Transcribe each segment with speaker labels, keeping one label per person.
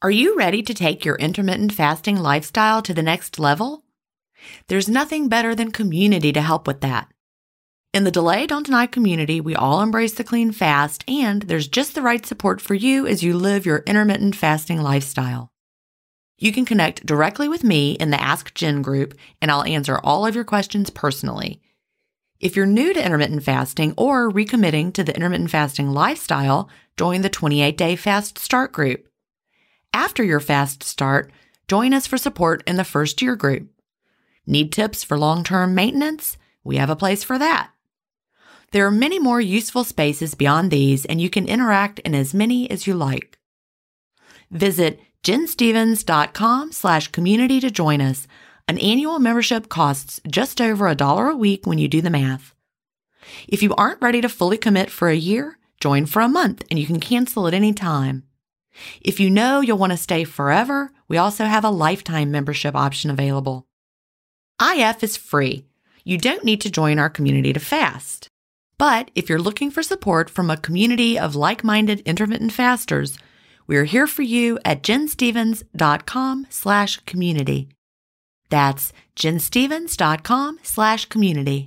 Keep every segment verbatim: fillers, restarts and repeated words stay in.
Speaker 1: Are you ready to take your intermittent fasting lifestyle to the next level? There's nothing better than community to help with that. In the Delay Don't Deny community, we all embrace the clean fast, and there's just the right support for you as you live your intermittent fasting lifestyle. You can connect directly with me in the Ask Jen group, and I'll answer all of your questions personally. If you're new to intermittent fasting or recommitting to the intermittent fasting lifestyle, join the twenty-eight day Fast Start group. After your fast start, join us for support in the first year group. Need tips for long-term maintenance? We have a place for that. There are many more useful spaces beyond these, and you can interact in as many as you like. Visit jenstevens.com slash community to join us. An annual membership costs just over a dollar a week when you do the math. If you aren't ready to fully commit for a year, join for a month and you can cancel at any time. If you know you'll want to stay forever, we also have a lifetime membership option available. I F is free. You don't need to join our community to fast. But if you're looking for support from a community of like-minded intermittent fasters, we're here for you at jenstevens.com slash community. That's jenstevens.com slash community.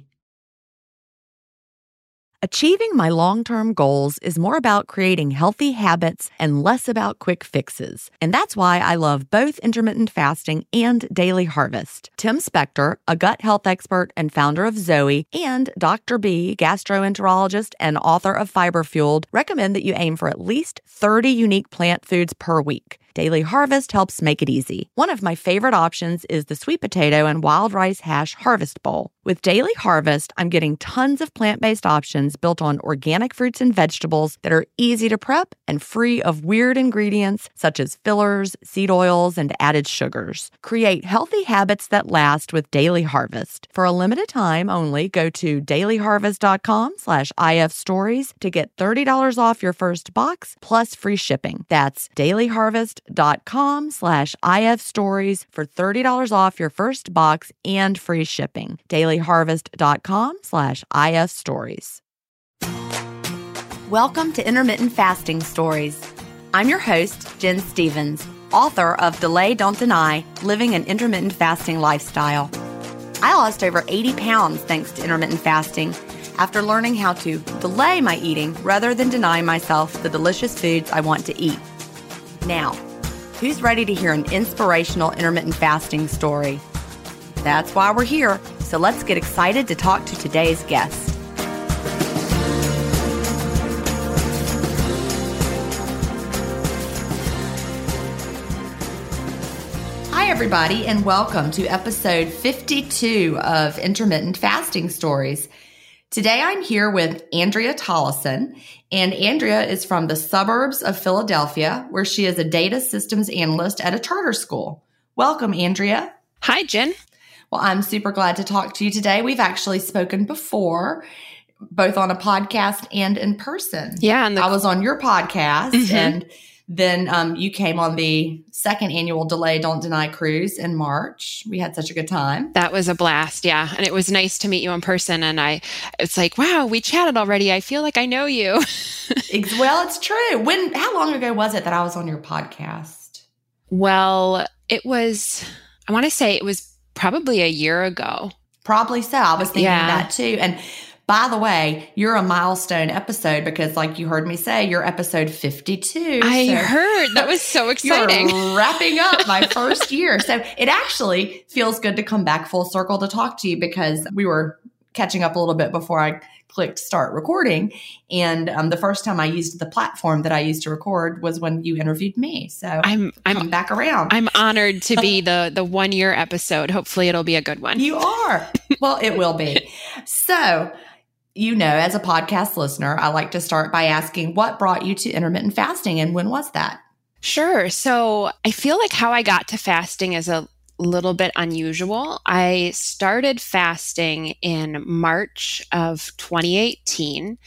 Speaker 1: Achieving my long-term goals is more about creating healthy habits and less about quick fixes. And that's why I love both intermittent fasting and Daily Harvest. Tim Spector, a gut health expert and founder of Zoe, and Doctor B, gastroenterologist and author of Fiber Fueled, recommend that you aim for at least thirty unique plant foods per week. Daily Harvest helps make it easy. One of my favorite options is the sweet potato and wild rice hash harvest bowl. With Daily Harvest, I'm getting tons of plant-based options built on organic fruits and vegetables that are easy to prep and free of weird ingredients such as fillers, seed oils, and added sugars. Create healthy habits that last with Daily Harvest. For a limited time only, go to dailyharvest.com slash IF stories to get thirty dollars off your first box plus free shipping. That's dailyharvest.com dot com slash IF stories for thirty dollars off your first box and free shipping. dailyharvest.com slash IF stories. Welcome to Intermittent Fasting Stories. I'm your host, Jen Stevens, author of Delay Don't Deny, Living an Intermittent Fasting Lifestyle. I lost over eighty pounds thanks to intermittent fasting after learning how to delay my eating rather than deny myself the delicious foods I want to eat. Now, who's ready to hear an inspirational intermittent fasting story? That's why we're here, so let's get excited to talk to today's guest. Hi, everybody, and welcome to episode fifty-two of Intermittent Fasting Stories. Today, I'm here with Andrea Tollison, and Andrea is from the suburbs of Philadelphia, where she is a data systems analyst at a charter school. Welcome, Andrea.
Speaker 2: Hi, Jen.
Speaker 1: Well, I'm super glad to talk to you today. We've actually spoken before, both on a podcast and in person.
Speaker 2: Yeah. And the-
Speaker 1: I was on your podcast,
Speaker 2: mm-hmm.
Speaker 1: and then um, you came on the second annual Delay Don't Deny cruise in March. We had such a good time.
Speaker 2: That was a blast. Yeah. And it was nice to meet you in person. And I, it's like, wow, we chatted already. I feel like I know you.
Speaker 1: Well, it's true. When, how long ago was it that I was on your podcast?
Speaker 2: Well, it was, I want to say it was probably a year ago.
Speaker 1: Probably so. I was thinking
Speaker 2: yeah.
Speaker 1: that too. And by the way, you're a milestone episode because, like you heard me say, you're episode fifty-two.
Speaker 2: I
Speaker 1: so
Speaker 2: heard. That was so exciting.
Speaker 1: You're wrapping up my first year. So it actually feels good to come back full circle to talk to you because we were catching up a little bit before I clicked start recording. And um, the first time I used the platform that I used to record was when you interviewed me. So
Speaker 2: I'm, I'm
Speaker 1: come back around.
Speaker 2: I'm honored to be the the one year episode. Hopefully it'll be a good one.
Speaker 1: You are. Well, it will be. So, you know, as a podcast listener, I like to start by asking what brought you to intermittent fasting and when was that?
Speaker 2: Sure. So I feel like how I got to fasting is a little bit unusual. I started fasting in March of twenty eighteen,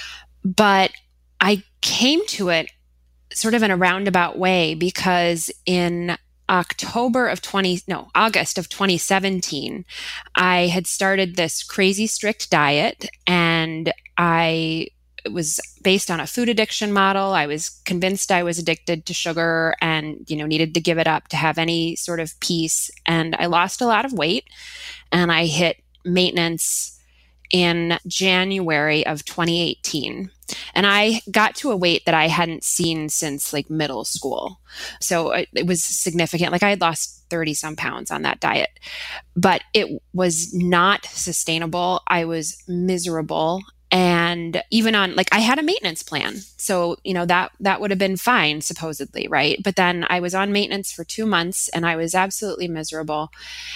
Speaker 2: but I came to it sort of in a roundabout way because in October of twenty, no, August of twenty seventeen, I had started this crazy strict diet and I it was based on a food addiction model. I was convinced I was addicted to sugar and, you know, needed to give it up to have any sort of peace. And I lost a lot of weight, and I hit maintenance in January of twenty eighteen. And I got to a weight that I hadn't seen since like middle school. So it, it was significant. Like I had lost thirty some pounds on that diet, but it was not sustainable. I was miserable. And even on, like, I had a maintenance plan. So, you know, that, that would have been fine, supposedly, right? But then I was on maintenance for two months and I was absolutely miserable.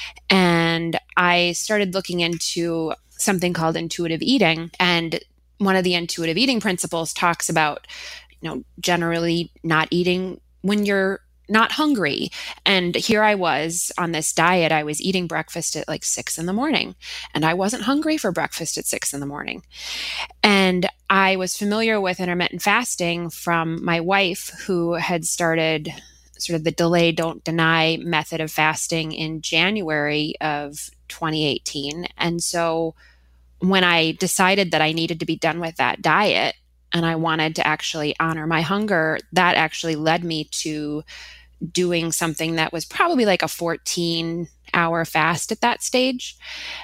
Speaker 2: And I started looking into something called intuitive eating. And one of the intuitive eating principles talks about, you know, generally not eating when you're not hungry. And here I was on this diet. I was eating breakfast at like six in the morning, and I wasn't hungry for breakfast at six in the morning. And I was familiar with intermittent fasting from my wife, who had started sort of the delay, don't deny method of fasting in January of twenty eighteen. And so when I decided that I needed to be done with that diet and I wanted to actually honor my hunger, that actually led me to doing something that was probably like a fourteen hour fast at that stage.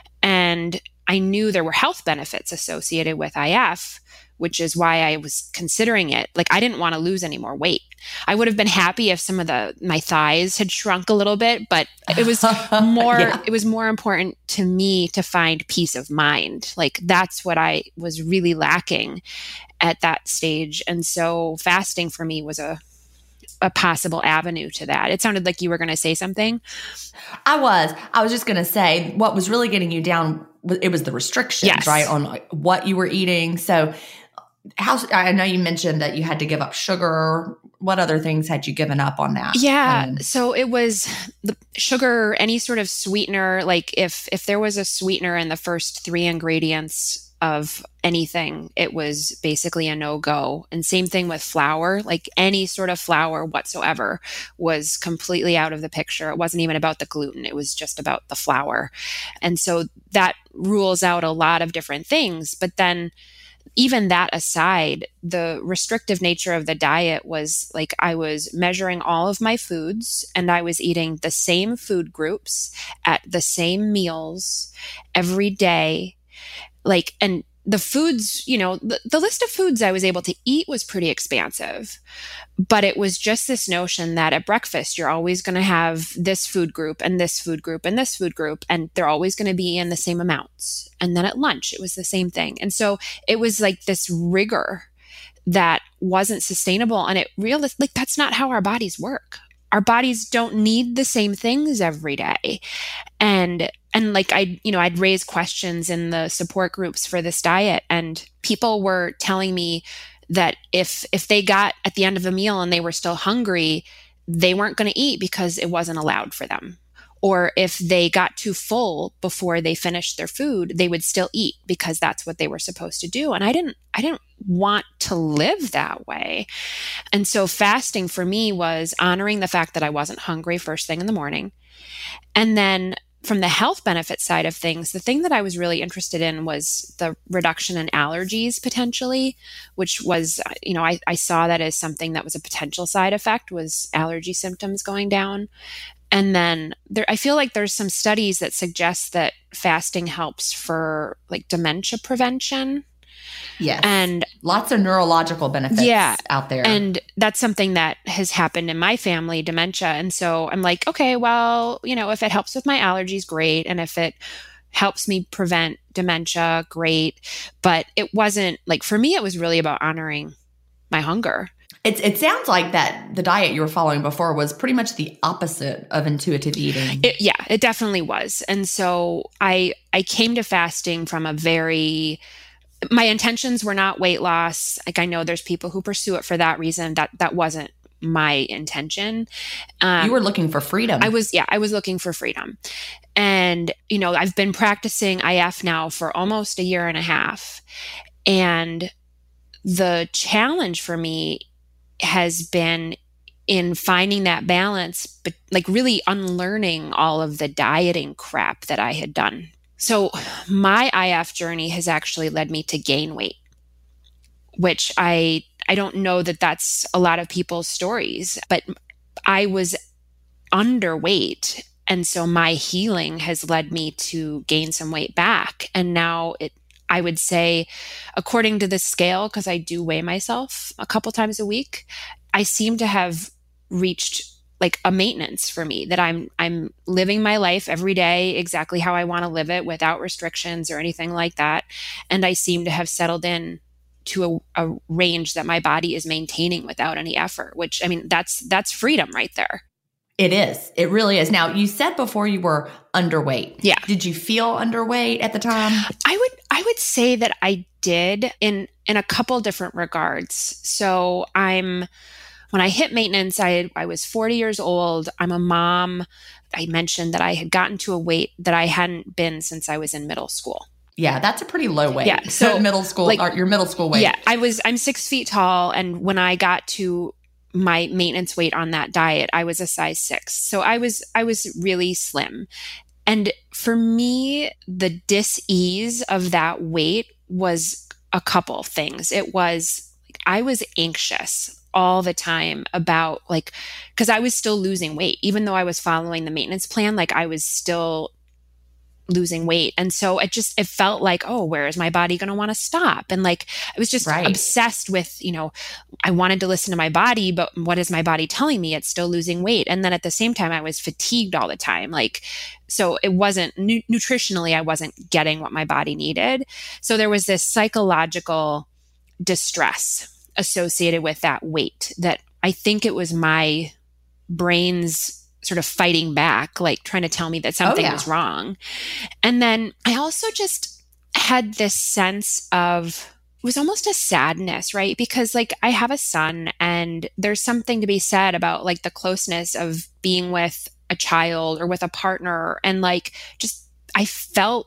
Speaker 2: And I knew there were health benefits associated with I F, which is why I was considering it. Like, I didn't want to lose any more weight. I would have been happy if some of the my thighs had shrunk a little bit, but it was more yeah. it was more important to me to find peace of mind. Like, that's what I was really lacking at that stage. And so fasting for me was a a possible avenue to that. It sounded like you were going to say something.
Speaker 1: I was. I was just going to say what was really getting you down, it was the restrictions,
Speaker 2: yes.
Speaker 1: right, on what you were eating. So how, I know you mentioned that you had to give up sugar. What other things had you given up on that?
Speaker 2: Yeah.
Speaker 1: Um,
Speaker 2: so it was the sugar, any sort of sweetener. Like if, if there was a sweetener in the first three ingredients of anything, it was basically a no-go. And same thing with flour, like any sort of flour whatsoever was completely out of the picture. It wasn't even about the gluten. It was just about the flour. And so that rules out a lot of different things. But then even that aside, the restrictive nature of the diet was like I was measuring all of my foods and I was eating the same food groups at the same meals every day. Like, and the foods, you know, the, the list of foods I was able to eat was pretty expansive, but it was just this notion that at breakfast, you're always going to have this food group and this food group and this food group, and they're always going to be in the same amounts. And then at lunch, it was the same thing. And so it was like this rigor that wasn't sustainable. And it really, like, that's not how our bodies work. Our bodies don't need the same things every day. And And like I, you know, I'd raise questions in the support groups for this diet, and people were telling me that if if they got at the end of a meal and they were still hungry, they weren't going to eat because it wasn't allowed for them. Or if they got too full before they finished their food, they would still eat because that's what they were supposed to do. And I didn't, I didn't want to live that way. And so fasting for me was honoring the fact that I wasn't hungry first thing in the morning. And then from the health benefit side of things, the thing that I was really interested in was the reduction in allergies potentially, which was, you know, I, I saw that as something that was a potential side effect, was allergy symptoms going down. And then there, I feel like there's some studies that suggest that fasting helps for like dementia prevention.
Speaker 1: Yes.
Speaker 2: And
Speaker 1: lots of neurological benefits
Speaker 2: yeah,
Speaker 1: out there.
Speaker 2: And that's something that has happened in my family, dementia. And so I'm like, okay, well, you know, if it helps with my allergies, great. And if it helps me prevent dementia, great. But it wasn't like, for me, it was really about honoring my hunger.
Speaker 1: It, it sounds like that the diet you were following before was pretty much the opposite of intuitive eating.
Speaker 2: It, yeah, it definitely was. And so I I came to fasting from a very, my intentions were not weight loss. Like, I know there's people who pursue it for that reason. That that wasn't my intention. Um,
Speaker 1: you were looking for freedom.
Speaker 2: I was, yeah, I was looking for freedom. And, you know, I've been practicing I F now for almost a year and a half. And the challenge for me has been in finding that balance, but like really unlearning all of the dieting crap that I had done. So my I F journey has actually led me to gain weight, which I I don't know that that's a lot of people's stories, but I was underweight. And so my healing has led me to gain some weight back. And now it, I would say, according to the scale, because I do weigh myself a couple times a week, I seem to have reached like a maintenance for me, that I'm I'm living my life every day exactly how I want to live it without restrictions or anything like that. And I seem to have settled in to a, a range that my body is maintaining without any effort, which, I mean, that's that's freedom right there.
Speaker 1: It is. It really is. Now, you said before you were underweight.
Speaker 2: Yeah.
Speaker 1: Did you feel underweight at the time?
Speaker 2: I would I would say that I did in in a couple different regards. So I'm when I hit maintenance, I I was forty years old. I'm a mom. I mentioned that I had gotten to a weight that I hadn't been since I was in middle school.
Speaker 1: Yeah, that's a pretty low weight.
Speaker 2: Yeah, so
Speaker 1: middle school, like, or your middle school weight.
Speaker 2: Yeah, I was. I'm six feet tall, and when I got to my maintenance weight on that diet, I was a size six. So I was. I was really slim, and for me, the dis-ease of that weight was a couple things. It was like I was anxious all the time about like because I was still losing weight, even though I was following the maintenance plan. Like I was still losing weight. And so it just, it felt like, oh, where is my body going to want to stop? And like, I was just
Speaker 1: right.
Speaker 2: obsessed with, you know, I wanted to listen to my body, but what is my body telling me? It's still losing weight. And then at the same time, I was fatigued all the time. Like, so it wasn't nu- nutritionally, I wasn't getting what my body needed. So there was this psychological distress associated with that weight that I think it was my brain's sort of fighting back, like trying to tell me that something
Speaker 1: oh, yeah.
Speaker 2: was wrong. And then I also just had this sense of, it was almost a sadness, right? Because like I have a son and there's something to be said about like the closeness of being with a child or with a partner. And like, just, I felt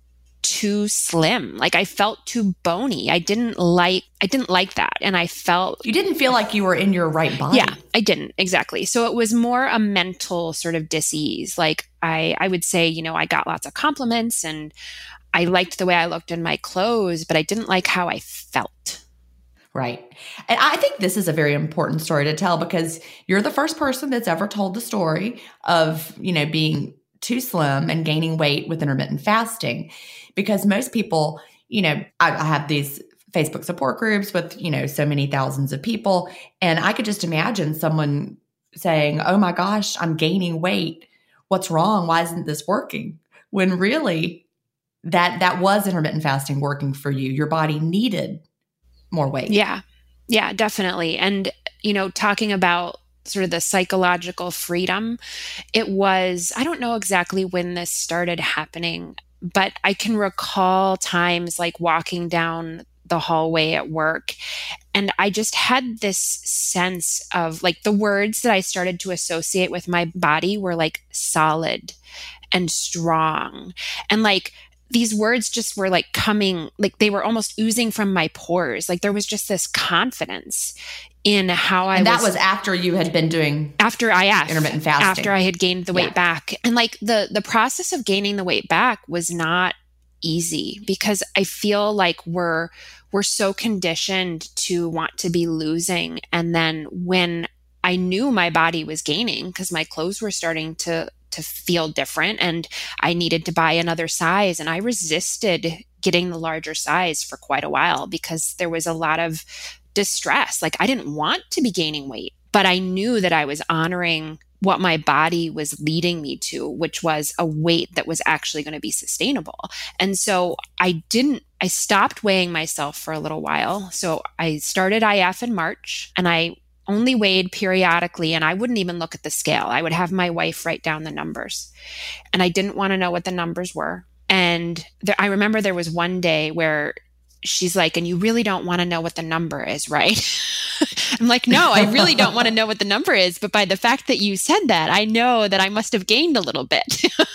Speaker 2: too slim. Like I felt too bony. I didn't like, I didn't like that. And I felt...
Speaker 1: You didn't feel like you were in your right body.
Speaker 2: Yeah, I didn't. Exactly. So it was more a mental sort of dis-ease. Like I, I would say, you know, I got lots of compliments and I liked the way I looked in my clothes, but I didn't like how I felt.
Speaker 1: Right. And I think this is a very important story to tell because you're the first person that's ever told the story of, you know, being too slim and gaining weight with intermittent fasting. Because most people, you know, I, I have these Facebook support groups with, you know, so many thousands of people. And I could just imagine someone saying, oh my gosh, I'm gaining weight. What's wrong? Why isn't this working? When really that that was intermittent fasting working for you. Your body needed more weight.
Speaker 2: Yeah. Yeah, definitely. And, you know, talking about sort of the psychological freedom, it was, I don't know exactly when this started happening, but I can recall times like walking down the hallway at work. And I just had this sense of like the words that I started to associate with my body were like solid and strong. And like these words just were like coming, like they were almost oozing from my pores. Like there was just this confidence in how I
Speaker 1: and that
Speaker 2: was,
Speaker 1: was after you had been doing
Speaker 2: after I F,
Speaker 1: intermittent fasting.
Speaker 2: After I had gained the weight yeah. back. And like the the process of gaining the weight back was not easy because I feel like we're we're so conditioned to want to be losing. And then when I knew my body was gaining because my clothes were starting to to feel different and I needed to buy another size, and I resisted getting the larger size for quite a while because there was a lot of distress. Like I didn't want to be gaining weight, but I knew that I was honoring what my body was leading me to, which was a weight that was actually going to be sustainable. And so I didn't, I stopped weighing myself for a little while. So I started I F in March and I only weighed periodically, and I wouldn't even look at the scale. I would have my wife write down the numbers, and I didn't want to know what the numbers were. And there, I remember there was one day where she's like, and you really don't want to know what the number is, right? I'm like, no, I really don't want to know what the number is. But by the fact that you said that, I know that I must have gained a little bit.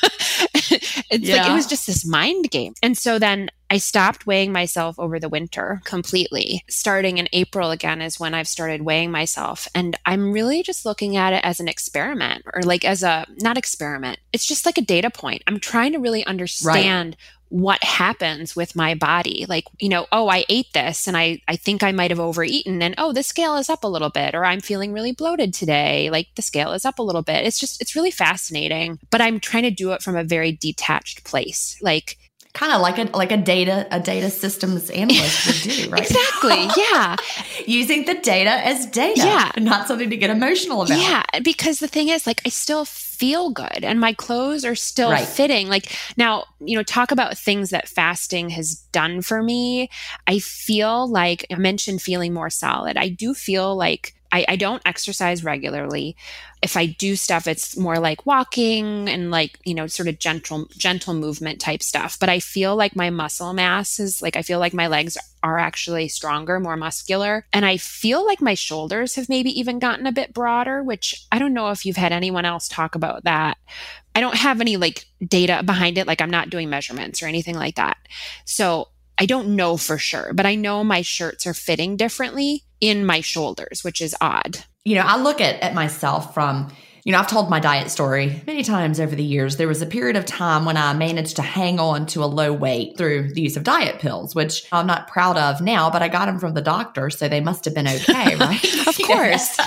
Speaker 2: It's yeah. like, it was just this mind game. And so then I stopped weighing myself over the winter completely. Starting in April again is when I've started weighing myself. And I'm really just looking at it as an experiment or like as a, not experiment. It's just like a data point. I'm trying to really understand right. what happens with my body. Like, you know, oh, I ate this and I, I think I might have overeaten, and oh, the scale is up a little bit, or I'm feeling really bloated today. Like the scale is up a little bit. It's just, it's really fascinating, but I'm trying to do it from a very detached place. Like,
Speaker 1: kind of like a like a data a data systems analyst would do, right?
Speaker 2: Exactly. Yeah.
Speaker 1: Using the data as data,
Speaker 2: yeah,
Speaker 1: not something to get emotional about.
Speaker 2: Yeah, because the thing is, like, I still feel good and my clothes are still right. fitting. Like now, you know, talk about things that fasting has done for me. I feel like I mentioned feeling more solid. I do feel like I, I don't exercise regularly. If I do stuff, it's more like walking and like, you know, sort of gentle, gentle movement type stuff. But I feel like my muscle mass is like, I feel like my legs are actually stronger, more muscular. And I feel like my shoulders have maybe even gotten a bit broader, which I don't know if you've had anyone else talk about that. I don't have any like data behind it. Like I'm not doing measurements or anything like that. So I don't know for sure, but I know my shirts are fitting differently in my shoulders, which is odd.
Speaker 1: You know, I look at, at myself from, you know, I've told my diet story many times over the years. There was a period of time when I managed to hang on to a low weight through the use of diet pills, which I'm not proud of now, but I got them from the doctor, so they must have been okay, right?
Speaker 2: Of course.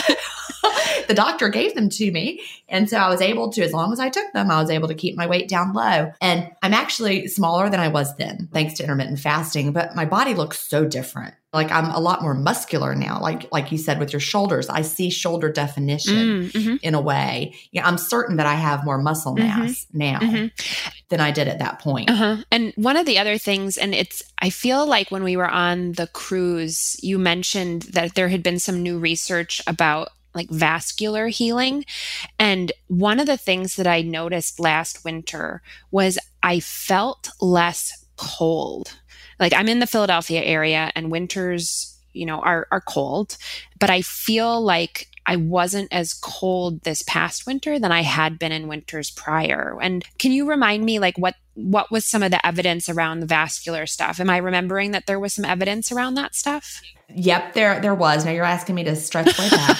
Speaker 1: The doctor gave them to me. And so I was able to, as long as I took them, I was able to keep my weight down low. And I'm actually smaller than I was then, thanks to intermittent fasting, but my body looks so different. Like I'm a lot more muscular now. Like, like you said, with your shoulders, I see shoulder definition mm-hmm. in a way. Yeah, I'm certain that I have more muscle mass mm-hmm. now mm-hmm. than I did at that point.
Speaker 2: Uh-huh. And one of the other things, and it's, I feel like when we were on the cruise, you mentioned that there had been some new research about like vascular healing. And one of the things that I noticed last winter was I felt less cold. Like I'm in the Philadelphia area and winters, you know, are, are cold, but I feel like I wasn't as cold this past winter than I had been in winters prior. And can you remind me like what, what was some of the evidence around the vascular stuff? Am I remembering that there was some evidence around that stuff?
Speaker 1: Yep, there there was. Now you're asking me to stretch way back.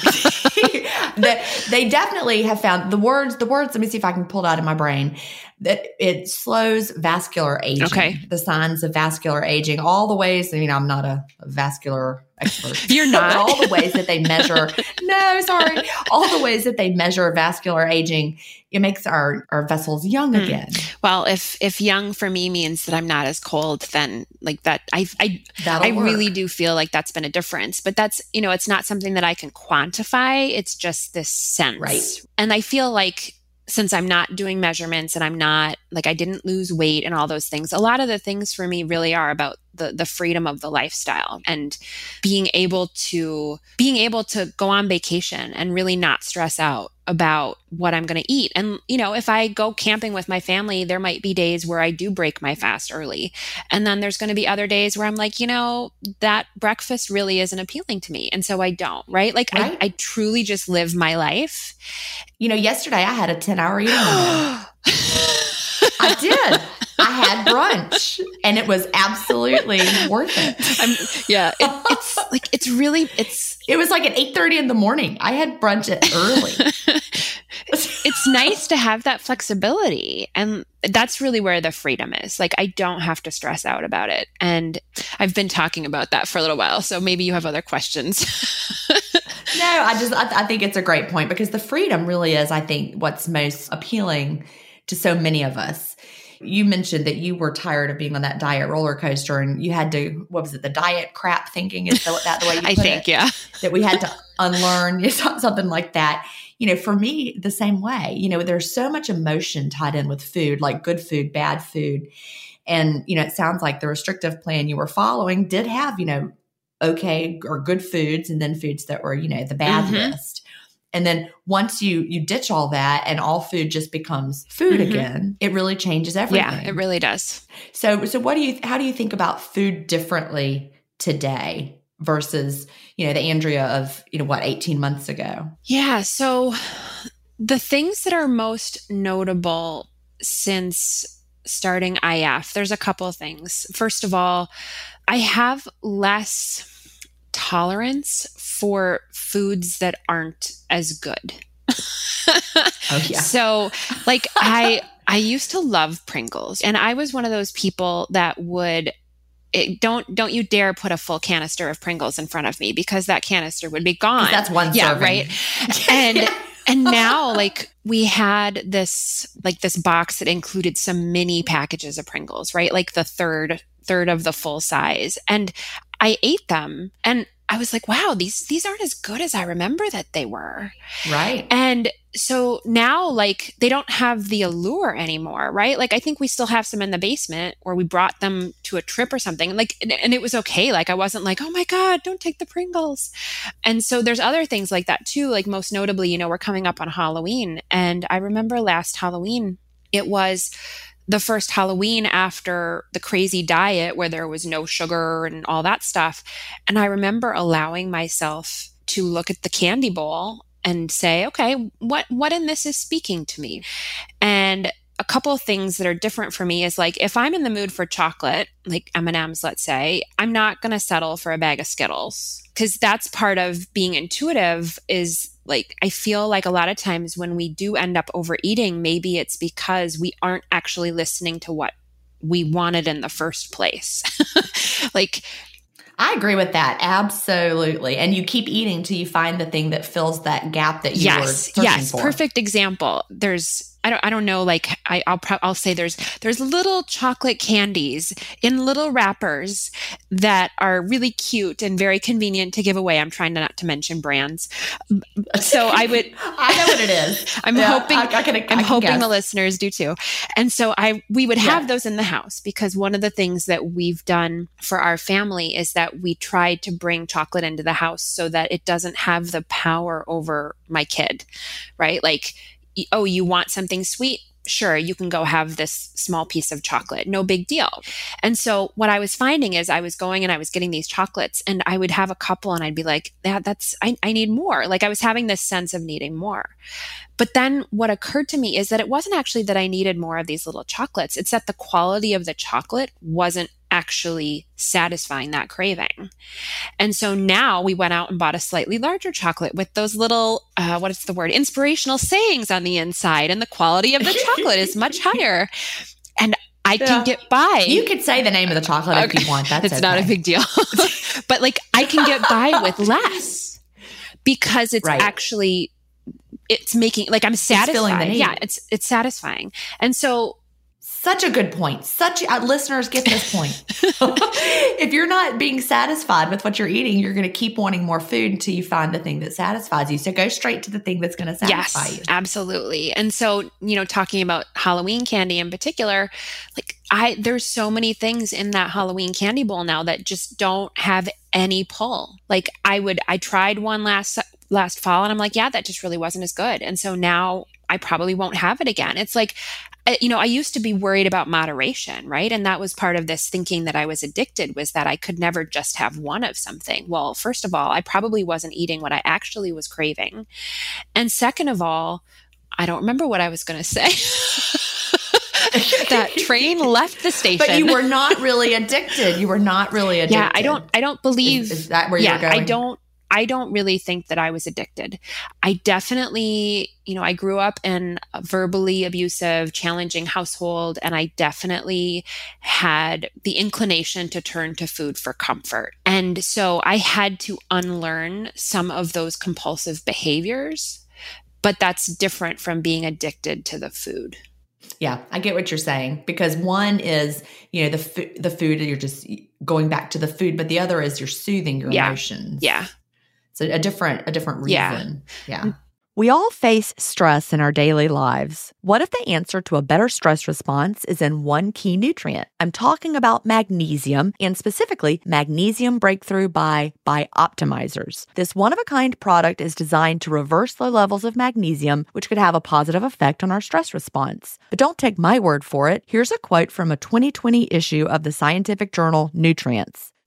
Speaker 1: the, they definitely have found the words, the words, let me see if I can pull it out of my brain, that it slows vascular aging,
Speaker 2: okay.
Speaker 1: the signs of vascular aging, all the ways, I mean, I'm not a, a vascular expert.
Speaker 2: You're not.
Speaker 1: all the ways that they measure, no, sorry, all the ways that they measure vascular aging, it makes our, our vessels young mm. again.
Speaker 2: Well, if if young for me means that I'm not as cold, then like that, I I,
Speaker 1: That'll
Speaker 2: I
Speaker 1: work.
Speaker 2: really do feel like that's been a difference. But that's, you know, it's not something that I can quantify. It's just this sense.
Speaker 1: Right.
Speaker 2: And I feel like since I'm not doing measurements and I'm not like, I didn't lose weight and all those things, a lot of the things for me really are about the the freedom of the lifestyle and being able to being able to go on vacation and really not stress out about what I'm going to eat. And, you know, if I go camping with my family, there might be days where I do break my fast early. And then there's going to be other days where I'm like, you know, that breakfast really isn't appealing to me. And so I don't, right? Like
Speaker 1: right.
Speaker 2: I, I truly just live my life.
Speaker 1: You know, yesterday I had a ten hour eating window. I did. I had brunch and it was absolutely worth it.
Speaker 2: I'm, yeah. It, it's like, it's really, it's,
Speaker 1: it was like at eight thirty in the morning. I had brunch at early.
Speaker 2: It's nice to have that flexibility. And that's really where the freedom is. Like, I don't have to stress out about it. And I've been talking about that for a little while. So maybe you have other questions.
Speaker 1: No, I just, I, I think it's a great point because the freedom really is, I think, what's most appealing to so many of us. You mentioned that you were tired of being on that diet roller coaster and you had to, what was it, the diet crap thinking? Is that the way you put
Speaker 2: I think,
Speaker 1: it?
Speaker 2: yeah.
Speaker 1: That we had to unlearn, something like that. You know, for me, the same way. You know, there's so much emotion tied in with food, like good food, bad food. And, you know, it sounds like the restrictive plan you were following did have, you know, okay or good foods and then foods that were, you know, the bad mm-hmm. list. And then once you you ditch all that and all food just becomes food mm-hmm. again, it really changes everything.
Speaker 2: Yeah, it really does.
Speaker 1: So so what do you how do you think about food differently today versus, you know, the Andrea of, you know, what, eighteen months ago?
Speaker 2: Yeah, so the things that are most notable since starting I F, there's a couple of things. First of all, I have less tolerance for foods that aren't as good.
Speaker 1: Oh yeah.
Speaker 2: So like I I used to love Pringles, and I was one of those people that would It, don't don't you dare put a full canister of Pringles in front of me, because that canister would be gone.
Speaker 1: That's one
Speaker 2: yeah,
Speaker 1: serving.
Speaker 2: right. And and now, like, we had this like this box that included some mini packages of Pringles, right? Like the third third of the full size, and I ate them, and I was like, wow, these these aren't as good as I remember that they were.
Speaker 1: Right.
Speaker 2: And so now, like, they don't have the allure anymore, right? Like, I think we still have some in the basement, or we brought them to a trip or something. Like, and, and it was okay. Like, I wasn't like, oh my God, don't take the Pringles. And so there's other things like that too. Like, most notably, you know, we're coming up on Halloween. And I remember last Halloween, it was the first Halloween after the crazy diet where there was no sugar and all that stuff. And I remember allowing myself to look at the candy bowl and say, okay, what, what in this is speaking to me? And a couple of things that are different for me is, like, if I'm in the mood for chocolate, like M and M's, let's say, I'm not going to settle for a bag of Skittles, because that's part of being intuitive. Is like, I feel like a lot of times when we do end up overeating, maybe it's because we aren't actually listening to what we wanted in the first place. Like,
Speaker 1: I agree with that. Absolutely. And you keep eating till you find the thing that fills that gap that you
Speaker 2: yes,
Speaker 1: were searching
Speaker 2: yes,
Speaker 1: for.
Speaker 2: Yes, perfect example. There's, I don't, I don't know, like, I, I'll, pro- I'll say there's, there's little chocolate candies in little wrappers that are really cute and very convenient to give away. I'm trying to not to mention brands. So I would,
Speaker 1: I know what it is.
Speaker 2: I'm
Speaker 1: yeah,
Speaker 2: hoping,
Speaker 1: I, I can, I
Speaker 2: I'm
Speaker 1: can
Speaker 2: hoping
Speaker 1: guess.
Speaker 2: the listeners do too. And so I, we would have
Speaker 1: yeah.
Speaker 2: those in the house, because one of the things that we've done for our family is that we tried to bring chocolate into the house so that it doesn't have the power over my kid, right? Like, oh, you want something sweet? Sure, you can go have this small piece of chocolate. No big deal. And so what I was finding is I was going and I was getting these chocolates, and I would have a couple and I'd be like, that, that's, I, I need more. Like, I was having this sense of needing more. But then what occurred to me is that it wasn't actually that I needed more of these little chocolates. It's that the quality of the chocolate wasn't actually satisfying that craving. And so now we went out and bought a slightly larger chocolate with those little, uh, what is the word, inspirational sayings on the inside, and the quality of the chocolate is much higher. And I yeah. can get by.
Speaker 1: You could say the name of the chocolate okay. if you want. That's
Speaker 2: it's
Speaker 1: okay.
Speaker 2: not a big deal. But, like, I can get by with less, because it's right. actually, it's making, like, I'm satisfied.
Speaker 1: It's filling the need.
Speaker 2: Yeah, it's it's satisfying. And so,
Speaker 1: such a good point. Such uh, listeners get this point. If you're not being satisfied with what you're eating, you're going to keep wanting more food until you find the thing that satisfies you. So go straight to the thing that's going to satisfy
Speaker 2: yes,
Speaker 1: you.
Speaker 2: Absolutely. And so, you know, talking about Halloween candy in particular, like, I there's so many things in that Halloween candy bowl now that just don't have any pull. Like, I would, I tried one last last fall, and I'm like, yeah, that just really wasn't as good. And so now I probably won't have it again. It's like, you know, I used to be worried about moderation, right? And that was part of this thinking that I was addicted, was that I could never just have one of something. Well, first of all, I probably wasn't eating what I actually was craving. And second of all, I don't remember what I was going to say. That train left the station.
Speaker 1: But you were not really addicted. You were not really addicted.
Speaker 2: Yeah, I don't, I don't believe.
Speaker 1: Is, is that where
Speaker 2: yeah,
Speaker 1: you were going?
Speaker 2: I don't. I don't really think that I was addicted. I definitely, you know, I grew up in a verbally abusive, challenging household, and I definitely had the inclination to turn to food for comfort. And so I had to unlearn some of those compulsive behaviors, but that's different from being addicted to the food.
Speaker 1: Yeah, I get what you're saying, because one is, you know, the f- the food, you're just going back to the food, but the other is you're soothing your
Speaker 2: yeah.
Speaker 1: emotions.
Speaker 2: Yeah.
Speaker 1: So a different, a different reason. Yeah. yeah.
Speaker 3: We all face stress in our daily lives. What if the answer to a better stress response is in one key nutrient? I'm talking about magnesium, and specifically Magnesium Breakthrough by Bioptimizers. This one-of-a-kind product is designed to reverse low levels of magnesium, which could have a positive effect on our stress response. But don't take my word for it. Here's a quote from a twenty twenty issue of the scientific journal Nutrients.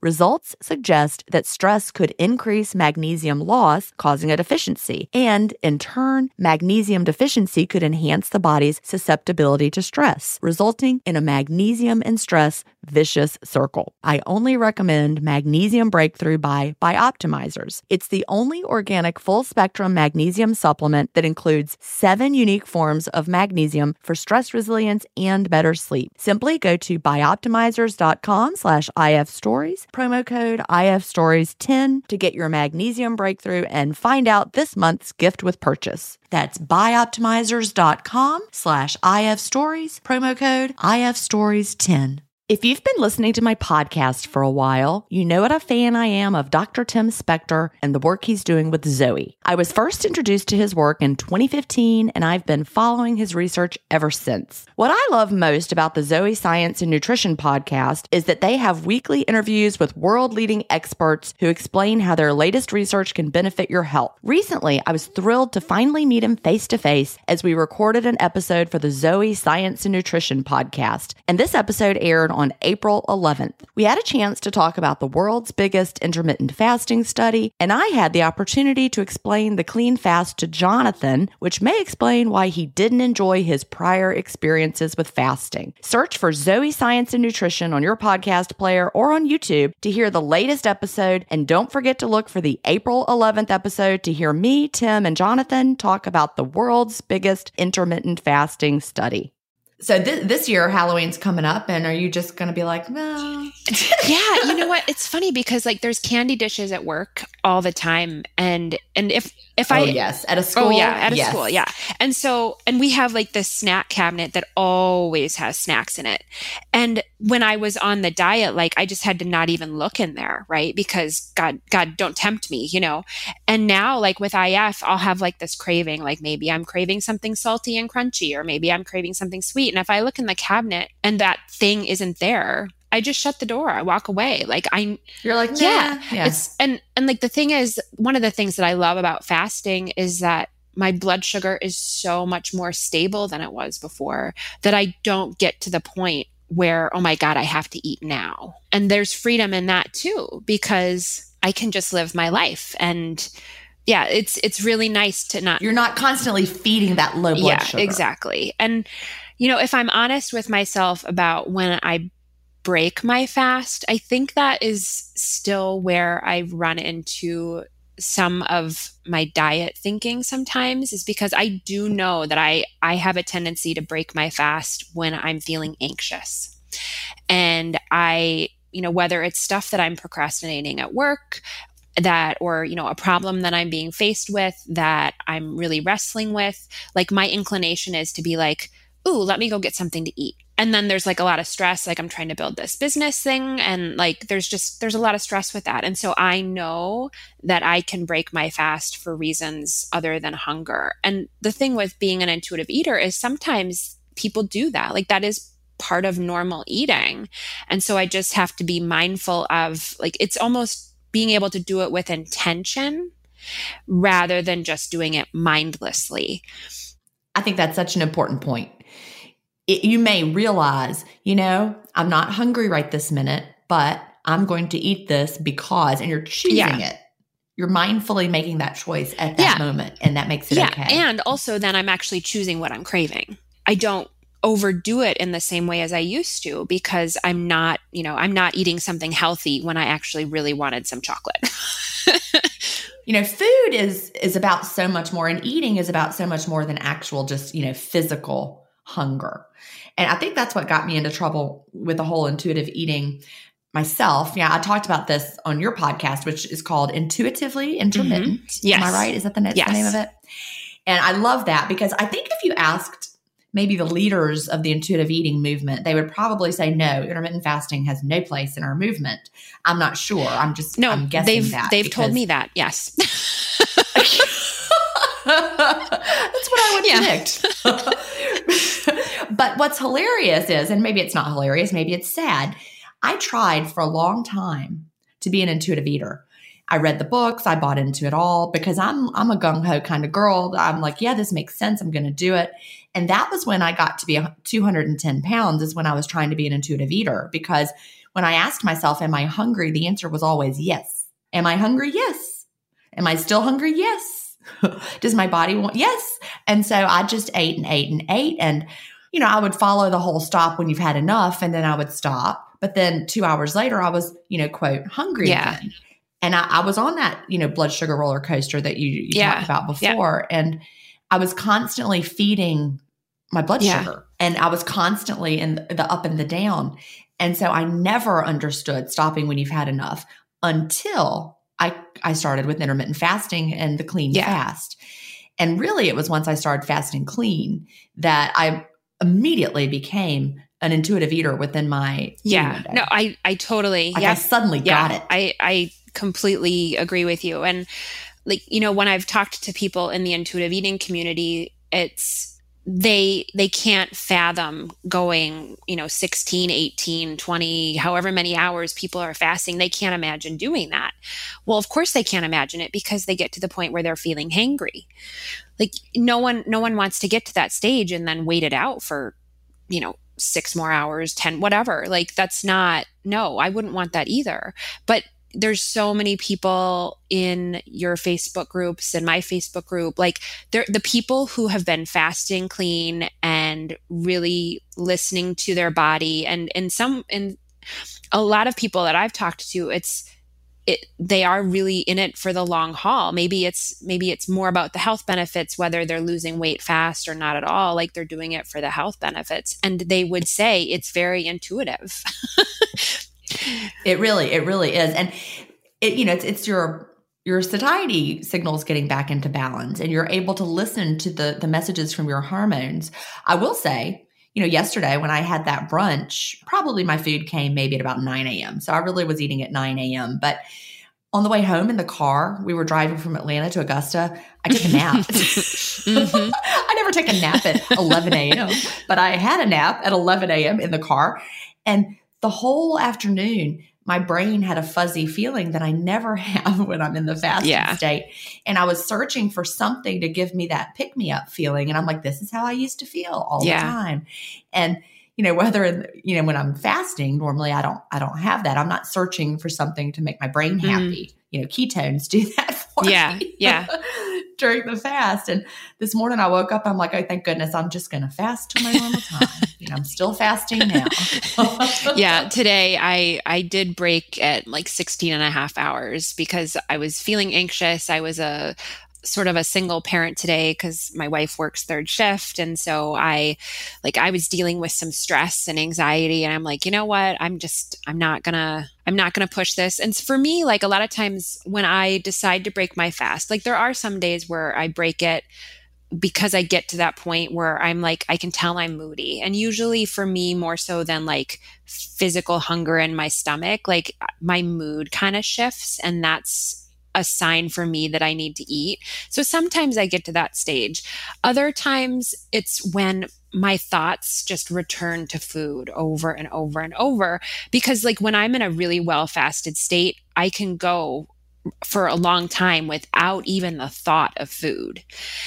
Speaker 3: Results suggest that stress could increase magnesium loss, causing a deficiency, and in turn, magnesium deficiency could enhance the body's susceptibility to stress, resulting in a magnesium and stress vicious circle. I only recommend Magnesium Breakthrough by Bioptimizers. It's the only organic full-spectrum magnesium supplement that includes seven unique forms of magnesium for stress resilience and better sleep. Simply go to bioptimizers.com slash ifstories, promo code I F stories ten to get your Magnesium Breakthrough and find out this month's gift with purchase. That's bioptimizers.com slash ifstories, promo code I F stories ten. If you've been listening to my podcast for a while, you know what a fan I am of Doctor Tim Spector and the work he's doing with Zoe. I was first introduced to his work in twenty fifteen, and I've been following his research ever since. What I love most about the Zoe Science and Nutrition podcast is that they have weekly interviews with world-leading experts who explain how their latest research can benefit your health. Recently, I was thrilled to finally meet him face-to-face as we recorded an episode for the Zoe Science and Nutrition podcast, and this episode aired on April eleventh. We had a chance to talk about the world's biggest intermittent fasting study, and I had the opportunity to explain the clean fast to Jonathan, which may explain why he didn't enjoy his prior experiences with fasting. Search for Zoe Science and Nutrition on your podcast player or on YouTube to hear the latest episode, and don't forget to look for the April eleventh episode to hear me, Tim, and Jonathan talk about the world's biggest intermittent fasting study. So th- this year, Halloween's coming up, and are you just going to be like, no?
Speaker 2: Yeah, you know what? It's funny because like there's candy dishes at work all the time, and and if if I
Speaker 3: oh yes at a school
Speaker 2: oh yeah at a
Speaker 3: yes.
Speaker 2: school yeah, and so and we have like this snack cabinet that always has snacks in it, and when I was on the diet, like I just had to not even look in there, right? Because God God don't tempt me, you know. And now like with I F, I'll have like this craving, like maybe I'm craving something salty and crunchy, or maybe I'm craving something sweet. And if I look in the cabinet and that thing isn't there, I just shut the door. I walk away. Like I,
Speaker 3: you're like, nah.
Speaker 2: yeah,
Speaker 3: yeah.
Speaker 2: It's and and like the thing is, one of the things that I love about fasting is that my blood sugar is so much more stable than it was before. That I don't get to the point where, oh my God, I have to eat now. And there's freedom in that too, because I can just live my life. And yeah, it's it's really nice to not.
Speaker 3: You're not constantly feeding that low blood
Speaker 2: yeah,
Speaker 3: sugar.
Speaker 2: Exactly. And you know, if I'm honest with myself about when I break my fast, I think that is still where I run into some of my diet thinking sometimes, is because I do know that I, I have a tendency to break my fast when I'm feeling anxious. And I, you know, whether it's stuff that I'm procrastinating at work, that, or, you know, a problem that I'm being faced with that I'm really wrestling with, like my inclination is to be like, ooh, let me go get something to eat. And then there's like a lot of stress, like I'm trying to build this business thing. And like, there's just, there's a lot of stress with that. And so I know that I can break my fast for reasons other than hunger. And the thing with being an intuitive eater is sometimes people do that. Like that is part of normal eating. And so I just have to be mindful of like, it's almost being able to do it with intention rather than just doing it mindlessly.
Speaker 3: I think that's such an important point. It, you may realize, you know, I'm not hungry right this minute, but I'm going to eat this because, and you're choosing
Speaker 2: yeah.
Speaker 3: it. You're mindfully making that choice at that
Speaker 2: yeah.
Speaker 3: moment, and that makes it
Speaker 2: yeah.
Speaker 3: okay.
Speaker 2: And also then I'm actually choosing what I'm craving. I don't overdo it in the same way as I used to, because I'm not, you know, I'm not eating something healthy when I actually really wanted some chocolate.
Speaker 3: You know, food is is about so much more, and eating is about so much more than actual just, you know, physical hunger. And I think that's what got me into trouble with the whole intuitive eating myself. Yeah, I talked about this on your podcast, which is called Intuitively Intermittent.
Speaker 2: Mm-hmm. Yes.
Speaker 3: Am I right? Is that the, ne-
Speaker 2: yes.
Speaker 3: the name of it? And I love that, because I think if you asked maybe the leaders of the intuitive eating movement, they would probably say, no, intermittent fasting has no place in our movement. I'm not sure. I'm just
Speaker 2: no,
Speaker 3: I'm guessing
Speaker 2: they've,
Speaker 3: that.
Speaker 2: They've told me that, yes.
Speaker 3: That's what I would
Speaker 2: yeah.
Speaker 3: predict. But what's hilarious is, and maybe it's not hilarious, maybe it's sad, I tried for a long time to be an intuitive eater.
Speaker 1: I read the books. I bought into it all because I'm, I'm a gung ho kind of girl. I'm like, yeah, this makes sense. I'm going to do it. And that was when I got to be two hundred ten pounds, is when I was trying to be an intuitive eater. Because when I asked myself, am I hungry? The answer was always yes. Am I hungry? Yes. Am I still hungry? Yes. Does my body want? Yes. And so I just ate and ate and ate. And, you know, I would follow the whole stop when you've had enough, and then I would stop. But then two hours later, I was, you know, quote, hungry
Speaker 2: yeah.
Speaker 1: again. And I, I was on that, you know, blood sugar roller coaster that you, you
Speaker 2: yeah.
Speaker 1: talked about before. Yeah. And I was constantly feeding my blood
Speaker 2: yeah.
Speaker 1: sugar, and I was constantly in the up and the down. And so I never understood stopping when you've had enough until I, I started with intermittent fasting and the clean
Speaker 2: yeah.
Speaker 1: fast. And really it was once I started fasting clean that I immediately became an intuitive eater within my
Speaker 2: yeah window. no I I totally
Speaker 1: like
Speaker 2: yeah
Speaker 1: I suddenly
Speaker 2: yeah,
Speaker 1: got it.
Speaker 2: I I completely agree with you. And like, you know, when I've talked to people in the intuitive eating community, it's they they can't fathom going, you know, sixteen, eighteen, twenty, however many hours people are fasting. They can't imagine doing that. Well, of course they can't imagine it, because they get to the point where they're feeling hangry. Like no one no one wants to get to that stage and then wait it out for, you know, six more hours, ten, whatever. Like that's not, no, I wouldn't want that either. But there's so many people in your Facebook groups and my Facebook group, like they're the people who have been fasting clean and really listening to their body. And, and some, and a lot of people that I've talked to, it's, it, they are really in it for the long haul. Maybe it's, maybe it's more about the health benefits, whether they're losing weight fast or not at all. Like they're doing it for the health benefits. And they would say it's very intuitive.
Speaker 1: It really, it really is. And it, you know, it's, it's your, your satiety signals getting back into balance, and you're able to listen to the, the messages from your hormones. I will say, you know, yesterday when I had that brunch, probably my food came maybe at about nine a.m. So I really was eating at nine a.m. But on the way home in the car, we were driving from Atlanta to Augusta. I took a nap. mm-hmm. I never take a nap at eleven a.m., but I had a nap at eleven a.m. in the car. And the whole afternoon, my brain had a fuzzy feeling that I never have when I'm in the fasting
Speaker 2: yeah.
Speaker 1: state. And I was searching for something to give me that pick-me-up feeling. And I'm like, this is how I used to feel all
Speaker 2: yeah.
Speaker 1: the time. And, you know, whether, in, you know, when I'm fasting, normally I don't, I don't have that. I'm not searching for something to make my brain happy. Mm. You know, ketones do that for
Speaker 2: yeah.
Speaker 1: me.
Speaker 2: Yeah.
Speaker 1: During the fast. And this morning I woke up, I'm like, oh, thank goodness, I'm just going to fast to my normal time. You know, I'm still fasting now.
Speaker 2: yeah. Today I, I did break at like sixteen and a half hours because I was feeling anxious. I was a sort of a single parent today because my wife works third shift. And so I like, I was dealing with some stress and anxiety, and I'm like, you know what, I'm just, I'm not gonna, I'm not gonna push this. And for me, like a lot of times when I decide to break my fast, like there are some days where I break it because I get to that point where I'm like, I can tell I'm moody. And usually for me, more so than like physical hunger in my stomach, like my mood kind of shifts, and that's a sign for me that I need to eat. So sometimes I get to that stage. Other times it's when my thoughts just return to food over and over and over, because like when I'm in a really well fasted state, I can go for a long time without even the thought of food.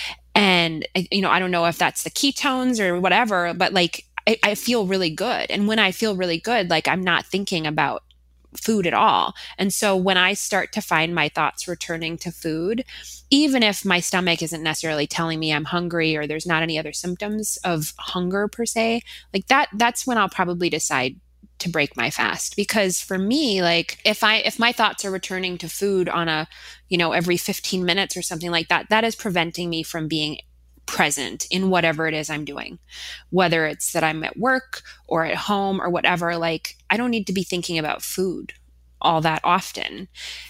Speaker 2: And, you know, I don't know if that's the ketones or whatever, but like I, I feel really good. And when I feel really good, like I'm not thinking about food at all. And so when I start to find my thoughts returning to food, even if my stomach isn't necessarily telling me I'm hungry or there's not any other symptoms of hunger per se, like that, that's when I'll probably decide to break my fast. Because for me, like if I, if my thoughts are returning to food on a, you know, every fifteen minutes or something like that, that is preventing me from being present in whatever it is I'm doing, whether it's that I'm at work or at home or whatever. Like I don't need to be thinking about food all that often.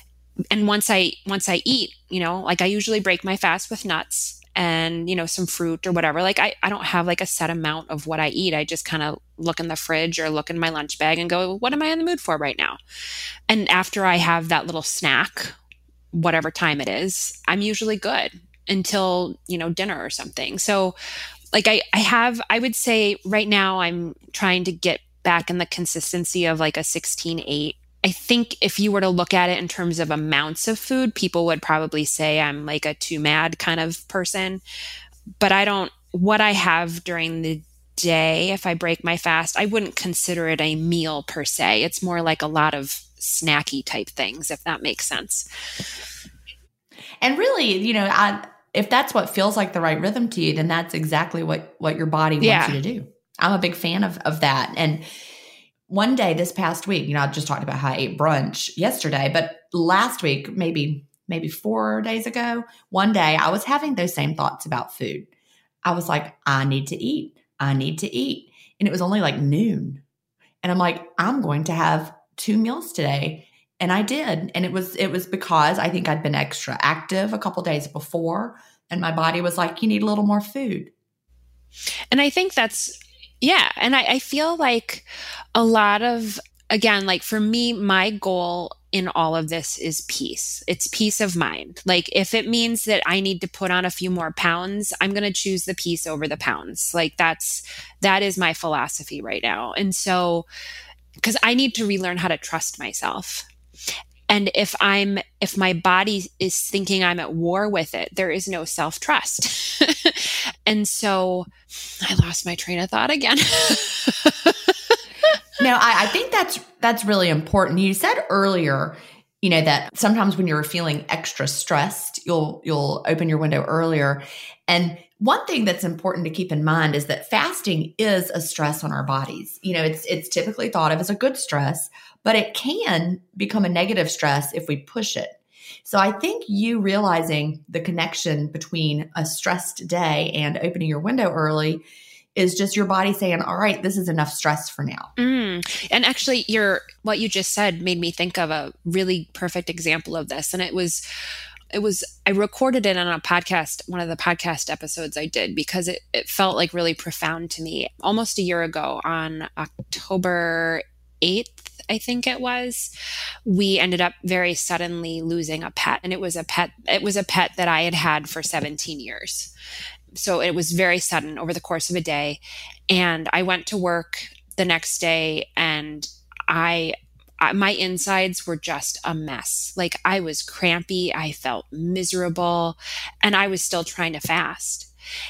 Speaker 2: And once I, once I eat, you know, like I usually break my fast with nuts and, you know, some fruit or whatever. Like I, I don't have like a set amount of what I eat. I just kind of look in the fridge or look in my lunch bag and go, what am I in the mood for right now? And after I have that little snack, whatever time it is, I'm usually good until, you know, dinner or something. So like I, I have, I would say right now I'm trying to get back in the consistency of like a sixteen eight I think if you were to look at it in terms of amounts of food, people would probably say I'm like a too mad kind of person. But I don't, what I have during the day, if I break my fast, I wouldn't consider it a meal per se. It's more like a lot of snacky type things, if that makes sense.
Speaker 1: And really, you know, I, if that's what feels like the right rhythm to you, then that's exactly what, what your body wants
Speaker 2: Yeah.
Speaker 1: you to do. I'm a big fan of, of that. And one day this past week, you know, I just talked about how I ate brunch yesterday, but last week, maybe, maybe four days ago, one day I was having those same thoughts about food. I was like, I need to eat. I need to eat. And it was only like noon. And I'm like, I'm going to have two meals today. And I did. And it was, it was because I think I'd been extra active a couple days before. And my body was like, you need a little more food.
Speaker 2: And I think that's, yeah. And I, I feel like a lot of, again, like for me, my goal in all of this is peace. It's peace of mind. Like if it means that I need to put on a few more pounds, I'm going to choose the peace over the pounds. Like that's, that is my philosophy right now. And so, because I need to relearn how to trust myself. And if I'm, if my body is thinking I'm at war with it, there is no self-trust. And so I lost my train of thought again.
Speaker 1: No, I, I think that's, that's really important. You said earlier, you know, that sometimes when you're feeling extra stressed, you'll, you'll open your window earlier. And one thing that's important to keep in mind is that fasting is a stress on our bodies. You know, it's, it's typically thought of as a good stress, but it can become a negative stress if we push it. So I think you realizing the connection between a stressed day and opening your window early is just your body saying, all right, this is enough stress for now.
Speaker 2: Mm. And actually, your what you just said made me think of a really perfect example of this. And it was, it was, I recorded it on a podcast, one of the podcast episodes I did, because it, it felt like really profound to me. Almost a year ago on October eighth, I think it was, we ended up very suddenly losing a pet. And it was a pet, it was a pet that I had had for seventeen years. So it was very sudden over the course of a day. And I went to work the next day and I, I, my insides were just a mess. Like I was crampy. I felt miserable and I was still trying to fast.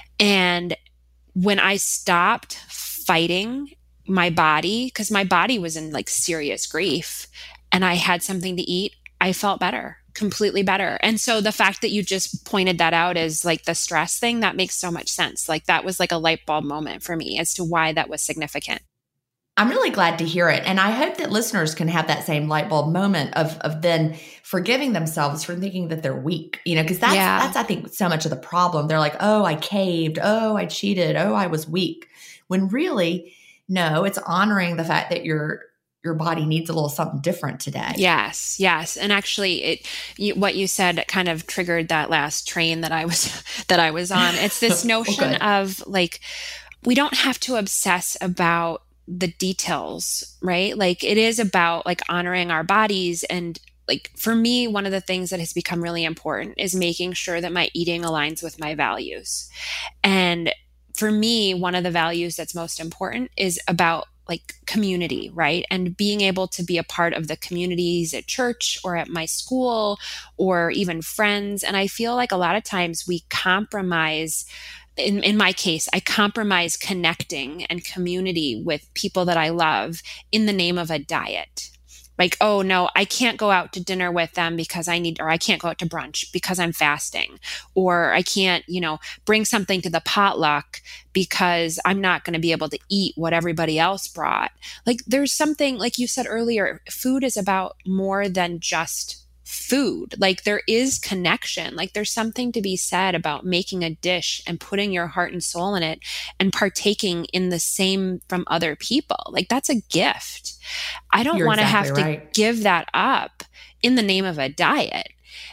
Speaker 2: And when I stopped fighting my body, because my body was in like serious grief and I had something to eat, I felt better. Completely better. And so the fact that you just pointed that out as like the stress thing, that makes so much sense. Like that was like a light bulb moment for me as to why that was significant.
Speaker 1: I'm really glad to hear it. And I hope that listeners can have that same light bulb moment of, of then forgiving themselves for thinking that they're weak, you know, because that's,
Speaker 2: Yeah.
Speaker 1: that's, I think, so much of the problem. They're like, oh, I caved. Oh, I cheated. Oh, I was weak. When really, no, it's honoring the fact that you're, your body needs a little something different today.
Speaker 2: Yes, yes. And actually it you, what you said kind of triggered that last train that I was that I was on. It's this notion
Speaker 1: well,
Speaker 2: of like we don't have to obsess about the details, right? Like it is about like honoring our bodies. And like for me, one of the things that has become really important is making sure that my eating aligns with my values. And for me, one of the values that's most important is about like community, right? And being able to be a part of the communities at church or at my school or even friends. And I feel like a lot of times we compromise, in, in my case, I compromise connecting and community with people that I love in the name of a diet. Like, oh no, I can't go out to dinner with them because I need, or I can't go out to brunch because I'm fasting, or I can't, you know, bring something to the potluck because I'm not going to be able to eat what everybody else brought. Like there's something, like you said earlier, food is about more than just food. Like there is connection. Like there's something to be said about making a dish and putting your heart and soul in it and partaking in the same from other people. Like that's a gift. I don't want to
Speaker 1: exactly
Speaker 2: have
Speaker 1: right.
Speaker 2: to give that up in the name of a diet.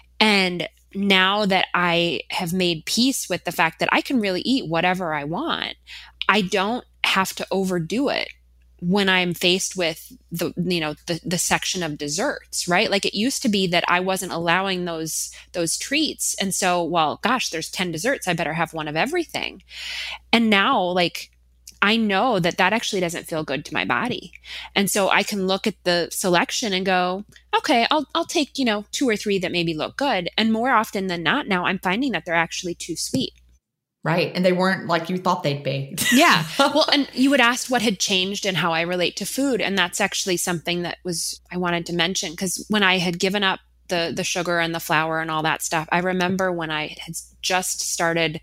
Speaker 2: And now that I have made peace with the fact that I can really eat whatever I want, I don't have to overdo it when I'm faced with the, you know, the, the section of desserts, right? Like it used to be that I wasn't allowing those, those treats. And so, well, gosh, there's ten desserts. I better have one of everything. And now like, I know that that actually doesn't feel good to my body. And so I can look at the selection and go, okay, I'll, I'll take, you know, two or three that maybe look good. And more often than not, now I'm finding that they're actually too sweet.
Speaker 1: Right. And they weren't like you thought they'd be.
Speaker 2: Yeah. Well, and you would ask what had changed and how I relate to food. And that's actually something that was, I wanted to mention, because when I had given up the, the sugar and the flour and all that stuff, I remember when I had just started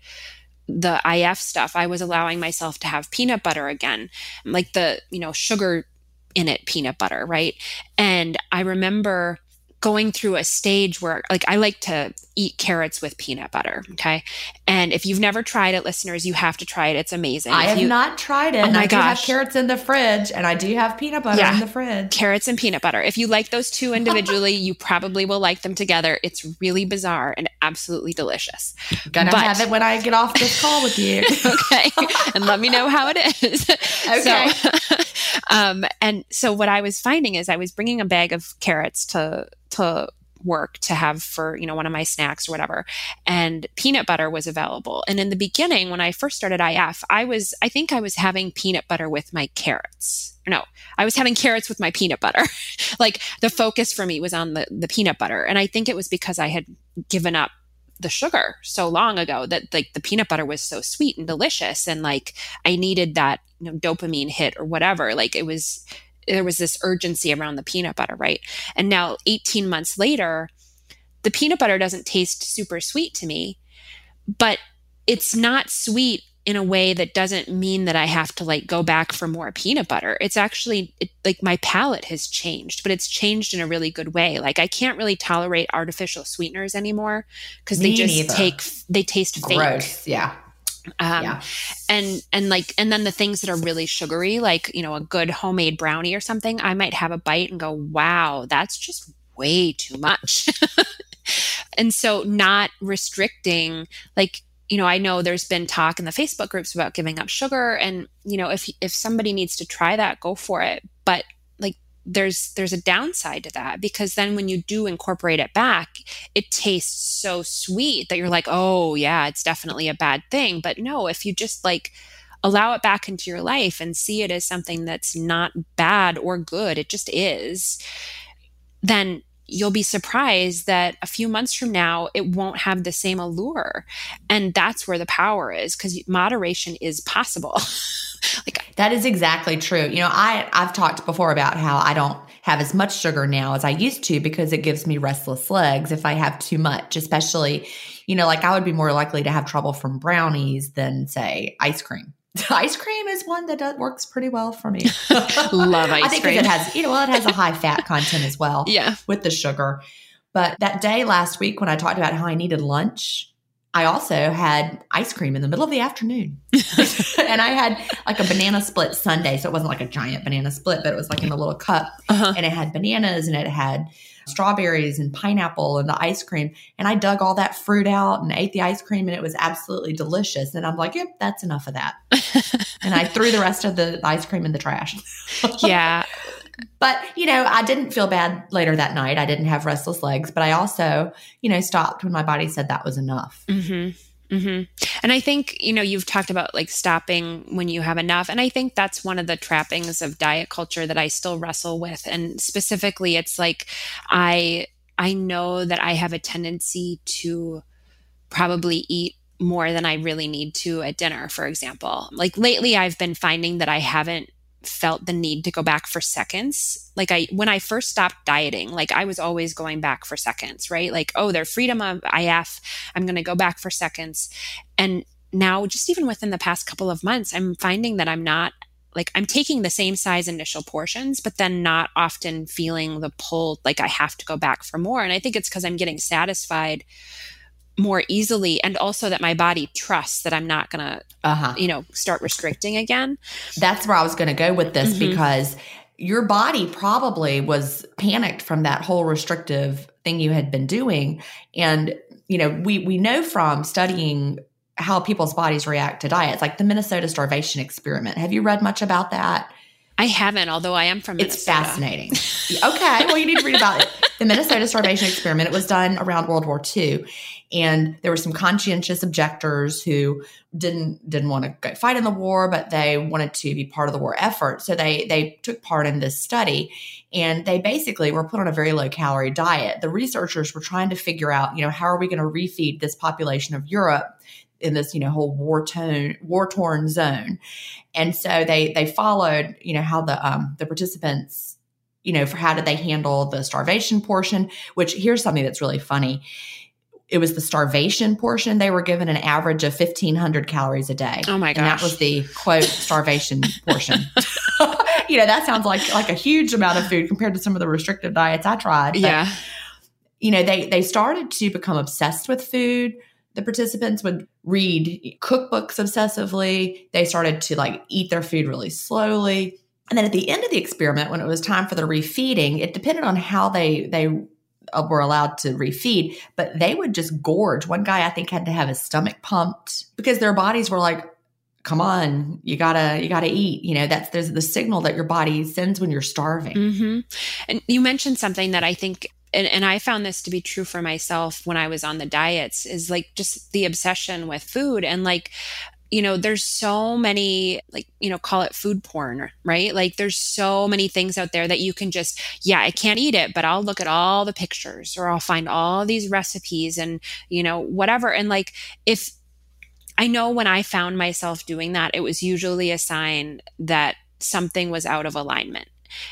Speaker 2: the I F stuff, I was allowing myself to have peanut butter again, like the, you know, sugar in it peanut butter. Right. And I remember going through a stage where like I like to eat carrots with peanut butter. Okay. And if you've never tried it, listeners, you have to try it. It's amazing.
Speaker 1: I
Speaker 2: if
Speaker 1: have
Speaker 2: you,
Speaker 1: not tried it.
Speaker 2: Oh
Speaker 1: and
Speaker 2: my
Speaker 1: I do
Speaker 2: gosh.
Speaker 1: have carrots in the fridge and I do have peanut butter
Speaker 2: Yeah.
Speaker 1: in the fridge.
Speaker 2: Carrots and peanut butter. If you like those two individually, you probably will like them together. It's really bizarre and absolutely delicious.
Speaker 1: Gonna
Speaker 2: But-
Speaker 1: have it when I get off this call with you.
Speaker 2: Okay. And let me know how it is.
Speaker 1: Okay.
Speaker 2: So, um, and so what I was finding is I was bringing a bag of carrots to, to work to have for, you know, one of my snacks or whatever. And peanut butter was available. And in the beginning, when I first started I F, I was, I think I was having peanut butter with my carrots. No, I was having carrots with my peanut butter. Like the focus for me was on the, the peanut butter. And I think it was because I had given up the sugar so long ago that like the peanut butter was so sweet and delicious. And like, I needed that, you know, dopamine hit or whatever. Like it was, there was this urgency around the peanut butter, right? And now eighteen months later, the peanut butter doesn't taste super sweet to me, but it's not sweet in a way that doesn't mean that I have to like go back for more peanut butter. It's actually it, like my palate has changed, but it's changed in a really good way. Like I can't really tolerate artificial sweeteners anymore because they
Speaker 1: Me
Speaker 2: just
Speaker 1: neither.
Speaker 2: take, they taste fake.
Speaker 1: Gross. Yeah.
Speaker 2: Um,
Speaker 1: Yeah.
Speaker 2: and, and like, and then the things that are really sugary, like, you know, a good homemade brownie or something, I might have a bite and go, wow, that's just way too much. And so not restricting, like, you know, I know there's been talk in the Facebook groups about giving up sugar and, you know, if, if somebody needs to try that, go for it. But like, there's, there's a downside to that because then when you do incorporate it back, it tastes so sweet that you're like, oh yeah, it's definitely a bad thing. But no, if you just like allow it back into your life and see it as something that's not bad or good, it just is, then you'll be surprised that a few months from now, it won't have the same allure. And that's where the power is because moderation is possible. Like
Speaker 1: that is exactly true. You know, I, I've talked before about how I don't have as much sugar now as I used to because it gives me restless legs if I have too much, especially, you know, like I would be more likely to have trouble from brownies than say ice cream. Ice cream is one that does, works pretty well for me.
Speaker 2: Love ice
Speaker 1: I think 'cause
Speaker 2: cream.
Speaker 1: it has, you know, well, it has a high fat content as well.
Speaker 2: Yeah.
Speaker 1: With the sugar. But that day last week when I talked about how I needed lunch, I also had ice cream in the middle of the afternoon. And I had like a banana split sundae. So it wasn't like a giant banana split, but it was like in a little cup.
Speaker 2: Uh-huh.
Speaker 1: And it had bananas and it had strawberries and pineapple and the ice cream. And I dug all that fruit out and ate the ice cream and it was absolutely delicious. And I'm like, yep, that's enough of that. And I threw the rest of the ice cream in the trash.
Speaker 2: Yeah.
Speaker 1: But, you know, I didn't feel bad later that night. I didn't have restless legs, but I also, you know, stopped when my body said that was enough.
Speaker 2: Mm-hmm. Mm-hmm. And I think, you know, you've talked about like stopping when you have enough. And I think that's one of the trappings of diet culture that I still wrestle with. And specifically, it's like, I, I know that I have a tendency to probably eat more than I really need to at dinner, for example. Like lately, I've been finding that I haven't felt the need to go back for seconds. Like I, when I first stopped dieting, like I was always going back for seconds, right? Like, oh, their freedom of I F, I'm going to go back for seconds. And now just even within the past couple of months, I'm finding that I'm not like, I'm taking the same size initial portions, but then not often feeling the pull, like I have to go back for more. And I think it's because I'm getting satisfied more easily. And also that my body trusts that I'm not going to,
Speaker 1: Uh-huh.
Speaker 2: you know, start restricting again.
Speaker 1: That's where I was going to go with this
Speaker 2: Mhm.
Speaker 1: because your body probably was panicked from that whole restrictive thing you had been doing. And, you know, we, we know from studying how people's bodies react to diets, like the Minnesota starvation experiment. Have you read much about that?
Speaker 2: I haven't, although I am from Minnesota.
Speaker 1: It's fascinating. Okay. Well, you need to read about it. The Minnesota starvation experiment, it was done around World War Two. And there were some conscientious objectors who didn't didn't want to go fight in the war, but they wanted to be part of the war effort. So they they took part in this study, and they basically were put on a very low calorie diet. The researchers were trying to figure out, you know, how are we going to refeed this population of Europe in this, you know, whole war torn war torn zone. And so they they followed, you know, how the um, the participants, you know, for how did they handle the starvation portion. Which here's something that's really funny. It was the starvation portion. They were given an average of fifteen hundred calories a day.
Speaker 2: Oh my gosh.
Speaker 1: And that was the quote starvation portion. You know, that sounds like like a huge amount of food compared to some of the restrictive diets I tried. But,
Speaker 2: yeah.
Speaker 1: You know, they they started to become obsessed with food. The participants would read cookbooks obsessively. They started to like eat their food really slowly. And then at the end of the experiment, when it was time for the refeeding, it depended on how they they were allowed to refeed, but they would just gorge. One guy, I think, had to have his stomach pumped because their bodies were like, come on, you gotta, you gotta eat. You know, that's, there's the signal that your body sends when you're starving.
Speaker 2: Mm-hmm. And you mentioned something that I think, and, and I found this to be true for myself when I was on the diets, is like just the obsession with food. And like, you know, there's so many, like, you know, call it food porn, right? Like there's so many things out there that you can just, yeah, I can't eat it, but I'll look at all the pictures or I'll find all these recipes and, you know, whatever. And like, if I know when I found myself doing that, it was usually a sign that something was out of alignment.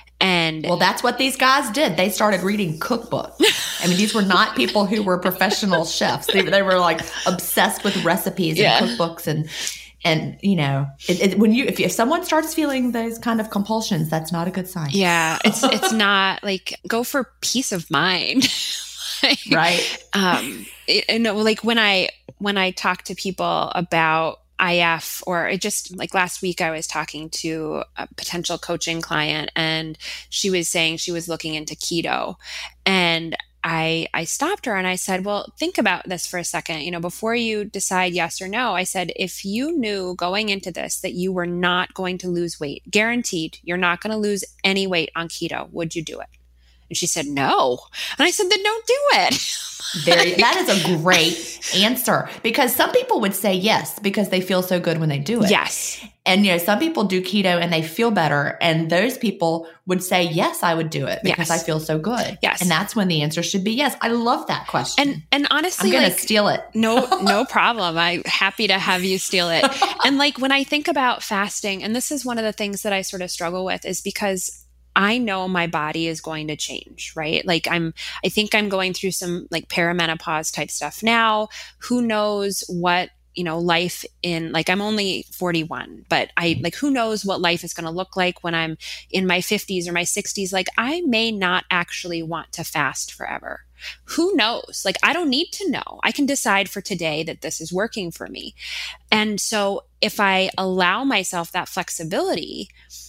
Speaker 2: And
Speaker 1: well, that's what these guys did. They started reading cookbooks. I mean, these were not people who were professional chefs. They, they were like obsessed with recipes
Speaker 2: yeah.
Speaker 1: and cookbooks. And, and you know, it, it, when you if, if someone starts feeling those kind of compulsions, that's not a good sign.
Speaker 2: Yeah, it's it's not like, go for peace of mind. Like,
Speaker 1: right.
Speaker 2: Um, it, you know, like when I when I talk to people about I F, or it just like last week I was talking to a potential coaching client and she was saying she was looking into keto, and I I stopped her and I said, well, think about this for a second. You know, before you decide yes or no, I said, if you knew going into this that you were not going to lose weight, guaranteed you're not going to lose any weight on keto, would you do it? And she said, no. And I said, then don't do it.
Speaker 1: Very, that is a great answer, because some people would say yes because they feel so good when they do it.
Speaker 2: Yes.
Speaker 1: And, you know, some people do keto and they feel better. And those people would say, yes, I would do it because
Speaker 2: yes.
Speaker 1: I feel so good.
Speaker 2: Yes.
Speaker 1: And that's when the answer should be yes. I love that question.
Speaker 2: And and honestly,
Speaker 1: I'm going to
Speaker 2: like,
Speaker 1: steal it.
Speaker 2: no, no problem. I'm happy to have you steal it. And like when I think about fasting, and this is one of the things that I sort of struggle with, is because I know my body is going to change, right? Like I'm, I think I'm going through some like perimenopause type stuff now. Who knows what, you know, life in, like I'm only forty-one, but I like, who knows what life is going to look like when I'm in my fifties or my sixties. Like I may not actually want to fast forever. Who knows? Like, I don't need to know. I can decide for today that this is working for me. And so if I allow myself that flexibility,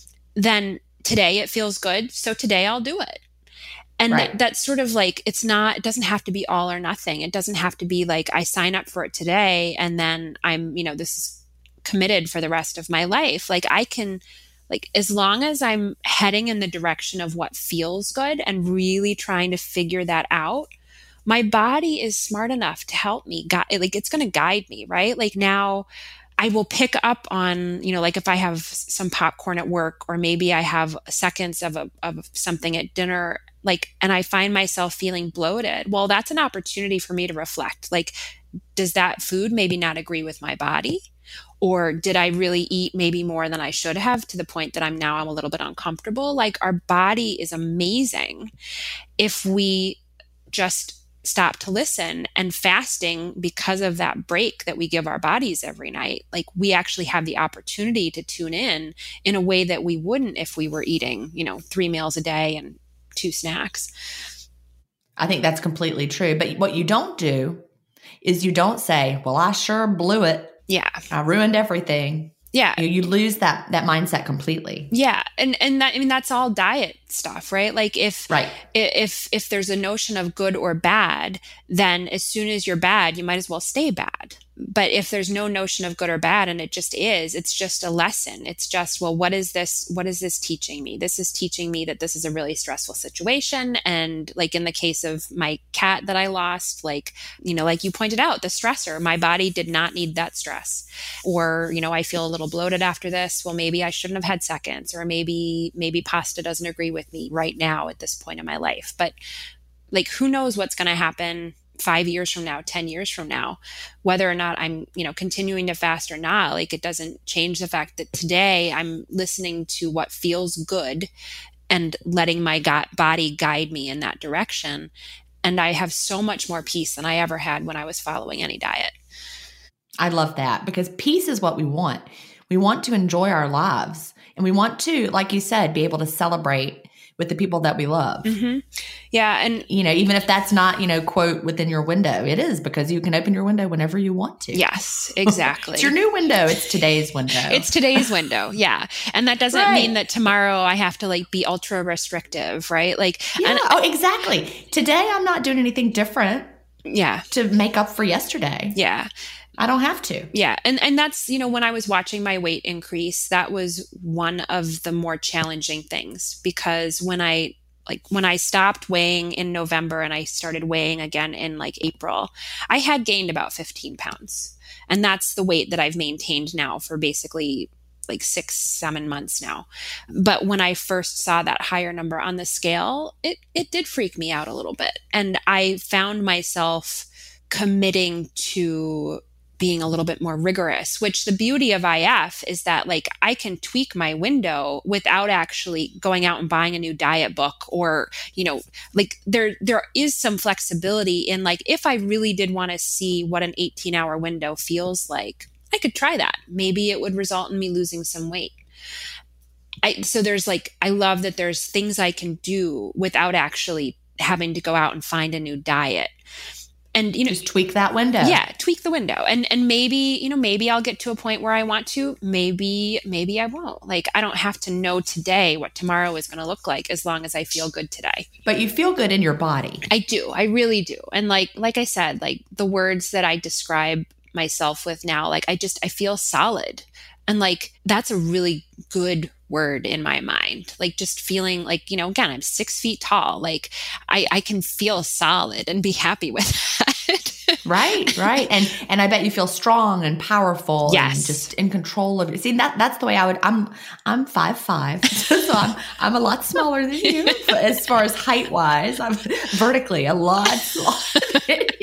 Speaker 2: then today it feels good, so today I'll do it. And
Speaker 1: right.
Speaker 2: that, that's sort of like, it's not, it doesn't have to be all or nothing. It doesn't have to be like, I sign up for it today and then I'm, you know, this is committed for the rest of my life. Like I can, like, as long as I'm heading in the direction of what feels good and really trying to figure that out, my body is smart enough to help me. Gu- like it's going to guide me, right? Like now, I will pick up on, you know, like if I have some popcorn at work, or maybe I have seconds of a, of something at dinner, like, and I find myself feeling bloated. Well, that's an opportunity for me to reflect. Like, does that food maybe not agree with my body? Or did I really eat maybe more than I should have, to the point that I'm now I'm a little bit uncomfortable? Like our body is amazing if we just stop to listen. And fasting, because of that break that we give our bodies every night, like we actually have the opportunity to tune in in a way that we wouldn't if we were eating, you know, three meals a day and two snacks.
Speaker 1: I think that's completely true. But what you don't do is you don't say, well, I sure blew it.
Speaker 2: Yeah.
Speaker 1: I ruined everything.
Speaker 2: Yeah.
Speaker 1: You, you lose that that mindset completely.
Speaker 2: Yeah. And and that, I mean, that's all diet stuff, right? Like if
Speaker 1: right.
Speaker 2: if if there's a notion of good or bad, then as soon as you're bad, you might as well stay bad. but if there's no notion of good or bad, and it just is, it's just a lesson. It's just, well, what is this? What is this teaching me? This is teaching me that this is a really stressful situation. And like in the case of my cat that I lost, like, you know, like you pointed out, the stressor, my body did not need that stress. Or, you know, I feel a little bloated after this. Well, maybe I shouldn't have had seconds, or maybe, maybe pasta doesn't agree with me right now at this point in my life. But like, who knows what's going to happen five years from now, ten years from now, whether or not I'm, you know, continuing to fast or not. Like, it doesn't change the fact that today I'm listening to what feels good and letting my gut body guide me in that direction. And I have so much more peace than I ever had when I was following any diet.
Speaker 1: I love that, because peace is what we want. We want to enjoy our lives, and we want to, like you said, be able to celebrate with the people that we love.
Speaker 2: Mm-hmm. Yeah. And,
Speaker 1: you know, even if that's not, you know, quote, within your window, it is, because you can open your window whenever you want to.
Speaker 2: Yes, exactly.
Speaker 1: It's your new window. It's today's window.
Speaker 2: It's today's window. Yeah. And that doesn't
Speaker 1: right.
Speaker 2: mean that tomorrow I have to like be ultra restrictive, right? Like,
Speaker 1: yeah.
Speaker 2: and,
Speaker 1: oh, exactly. Today I'm not doing anything different.
Speaker 2: Yeah.
Speaker 1: To make up for yesterday.
Speaker 2: Yeah.
Speaker 1: I don't have to.
Speaker 2: Yeah. And and that's, you know, when I was watching my weight increase, that was one of the more challenging things, because when I like when I stopped weighing in November and I started weighing again in like April, I had gained about fifteen pounds. And that's the weight that I've maintained now for basically like six, seven months now. But when I first saw that higher number on the scale, it it did freak me out a little bit. And I found myself committing to being a little bit more rigorous, which the beauty of I F is that like I can tweak my window without actually going out and buying a new diet book, or, you know, like there, there is some flexibility in like, if I really did want to see what an eighteen hour window feels like, I could try that. Maybe it would result in me losing some weight. I, so there's like, I love that there's things I can do without actually having to go out and find a new diet. And, you know,
Speaker 1: just tweak that window.
Speaker 2: Yeah. Tweak the window. And, and maybe, you know, maybe I'll get to a point where I want to, maybe, maybe I won't. Like, I don't have to know today what tomorrow is going to look like, as long as I feel good today.
Speaker 1: But you feel good in your body.
Speaker 2: I do. I really do. And like, like I said, like the words that I describe myself with now, like I just, I feel solid. And like, that's a really good word in my mind. Like just feeling like, you know, again, I'm six feet tall. Like I, I can feel solid and be happy with that.
Speaker 1: Right, right. And and I bet you feel strong and powerful.
Speaker 2: Yes.
Speaker 1: And just in control of it. See, that that's the way I would, I'm I'm five five. So I'm I'm a lot smaller than you as far as height wise. I'm vertically a lot smaller than you.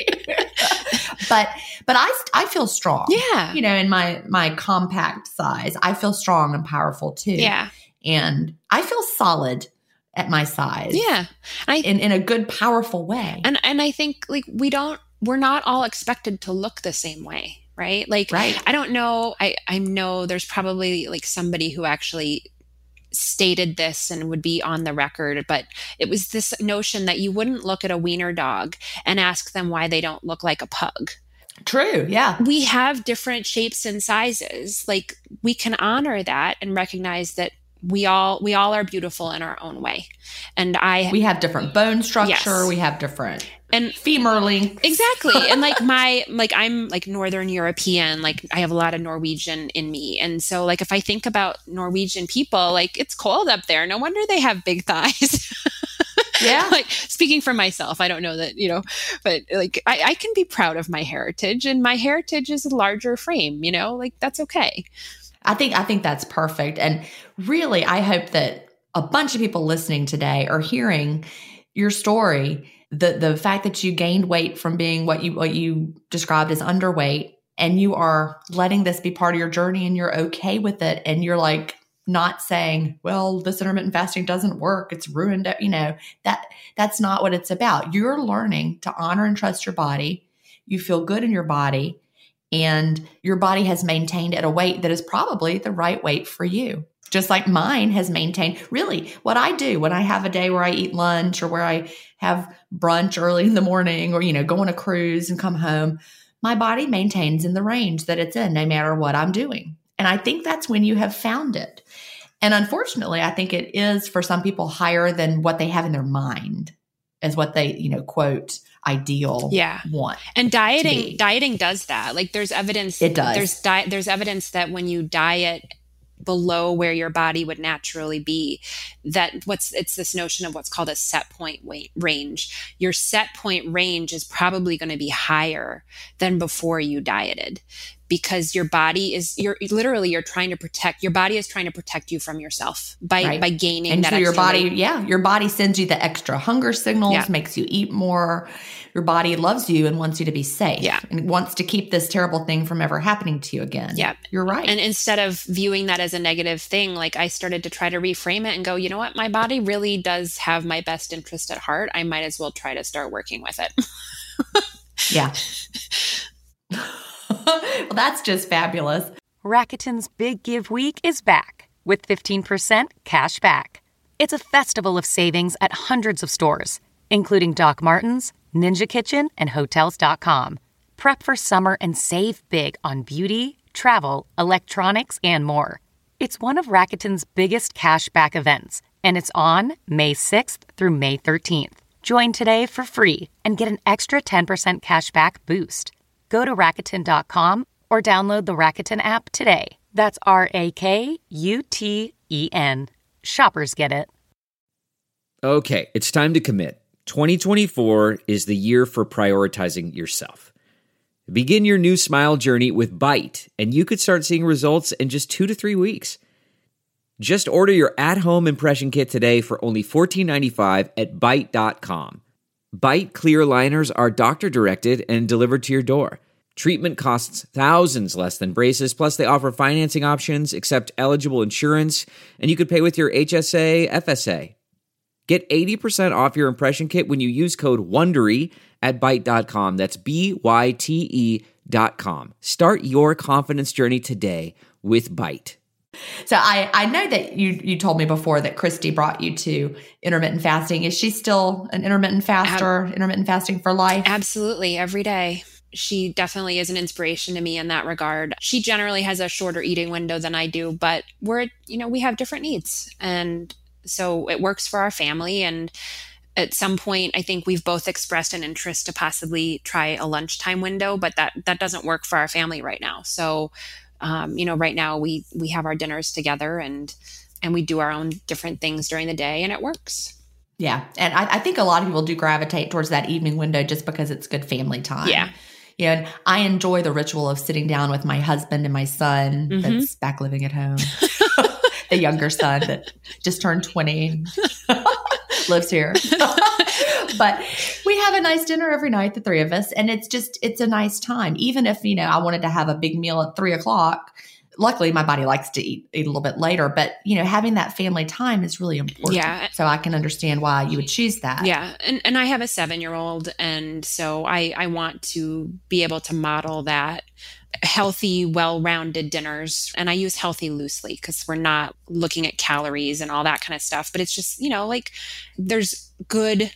Speaker 1: But but I I feel strong.
Speaker 2: Yeah.
Speaker 1: You know, in my my compact size, I feel strong and powerful too.
Speaker 2: Yeah.
Speaker 1: And I feel solid at my size.
Speaker 2: Yeah. I,
Speaker 1: in in a good, powerful way.
Speaker 2: And and I think like we don't we're not all expected to look the same way, right? Like
Speaker 1: right.
Speaker 2: I don't know. I I know there's probably like somebody who actually stated this and would be on the record, but it was this notion that you wouldn't look at a wiener dog and ask them why they don't look like a pug.
Speaker 1: True. Yeah.
Speaker 2: We have different shapes and sizes. Like we can honor that and recognize that we all, we all are beautiful in our own way. And I,
Speaker 1: we have different bone structure.
Speaker 2: Yes.
Speaker 1: We have different
Speaker 2: and
Speaker 1: femur length.
Speaker 2: Exactly. And like my, like I'm like Northern European, like I have a lot of Norwegian in me. And so like, if I think about Norwegian people, like it's cold up there. No wonder they have big thighs.
Speaker 1: Yeah.
Speaker 2: Like speaking for myself, I don't know that, you know, but like I, I can be proud of my heritage, and my heritage is a larger frame, you know, like that's okay.
Speaker 1: I think, I think that's perfect. And really, I hope that a bunch of people listening today are hearing your story, the, the fact that you gained weight from being what you, what you described as underweight, and you are letting this be part of your journey and you're okay with it. And you're like, not saying, well, this intermittent fasting doesn't work. It's ruined. You know, that that's not what it's about. You're learning to honor and trust your body. You feel good in your body, and your body has maintained at a weight that is probably the right weight for you. Just like mine has maintained. Really, what I do when I have a day where I eat lunch or where I have brunch early in the morning, or, you know, go on a cruise and come home, my body maintains in the range that it's in no matter what I'm doing. And I think that's when you have found it. And unfortunately, I think it is for some people higher than what they have in their mind, as what they, you know, quote, ideal
Speaker 2: yeah.
Speaker 1: want.
Speaker 2: And dieting, dieting does that. Like there's evidence.
Speaker 1: It does.
Speaker 2: There's di- There's evidence that when you diet below where your body would naturally be, that what's it's this notion of what's called a set point weight range. Your set point range is probably going to be higher than before you dieted, because your body is you're literally you're trying to protect your body is trying to protect you from yourself by
Speaker 1: right.
Speaker 2: by gaining
Speaker 1: and
Speaker 2: that
Speaker 1: so your
Speaker 2: extra
Speaker 1: body
Speaker 2: weight.
Speaker 1: yeah your body sends you the extra hunger signals,
Speaker 2: yeah.
Speaker 1: makes you eat more. Your body loves you and wants you to be safe,
Speaker 2: yeah.
Speaker 1: and wants to keep this terrible thing from ever happening to you again.
Speaker 2: Yeah,
Speaker 1: you're right.
Speaker 2: And instead of viewing that as a negative thing, like I started to try to reframe it and go, you know what, my body really does have my best interest at heart. I might as well try to start working with it.
Speaker 1: yeah. Well, that's just fabulous.
Speaker 4: Rakuten's Big Give Week is back with fifteen percent cash back. It's a festival of savings at hundreds of stores, including Doc Martens, Ninja Kitchen, and Hotels dot com. Prep for summer and save big on beauty, travel, electronics, and more. It's one of Rakuten's biggest cash back events, and it's on May sixth through May thirteenth. Join today for free and get an extra ten percent cash back boost. Go to Rakuten dot com or download the Rakuten app today. That's R A K U T E N. Shoppers get it.
Speaker 5: Okay, it's time to commit. twenty twenty-four is the year for prioritizing yourself. Begin your new smile journey with Byte, and you could start seeing results in just two to three weeks. Just order your at-home impression kit today for only fourteen ninety-five at byte dot com. Byte clear liners are doctor-directed and delivered to your door. Treatment costs thousands less than braces, plus they offer financing options, accept eligible insurance, and you could pay with your H S A, F S A. Get eighty percent off your impression kit when you use code WONDERY at byte dot com. That's B Y T E dot com. Start your confidence journey today with Byte.
Speaker 1: So I, I know that you you told me before that Christy brought you to intermittent fasting. Is she still an intermittent faster, Ab- intermittent fasting for life?
Speaker 2: Absolutely, every day. She definitely is an inspiration to me in that regard. She generally has a shorter eating window than I do, but we're, you know, we have different needs. And so it works for our family. And at some point, I think we've both expressed an interest to possibly try a lunchtime window, but that, that doesn't work for our family right now. So, um, you know, right now we, we have our dinners together and, and we do our own different things during the day, and it works.
Speaker 1: Yeah. And I, I think a lot of people do gravitate towards that evening window just because it's good family time.
Speaker 2: Yeah.
Speaker 1: You know, and I enjoy the ritual of sitting down with my husband and my son mm-hmm. that's back living at home. The younger son that just turned twenty, lives here. But we have a nice dinner every night, the three of us. And it's just, it's a nice time. Even if, you know, I wanted to have a big meal at three o'clock, luckily my body likes to eat, eat a little bit later. But, you know, having that family time is really important.
Speaker 2: Yeah.
Speaker 1: So I can understand why you would choose that.
Speaker 2: Yeah. And and I have a seven-year-old. And so I, I want to be able to model that healthy, well-rounded dinners. And I use healthy loosely because we're not looking at calories and all that kind of stuff. But it's just, you know, like there's good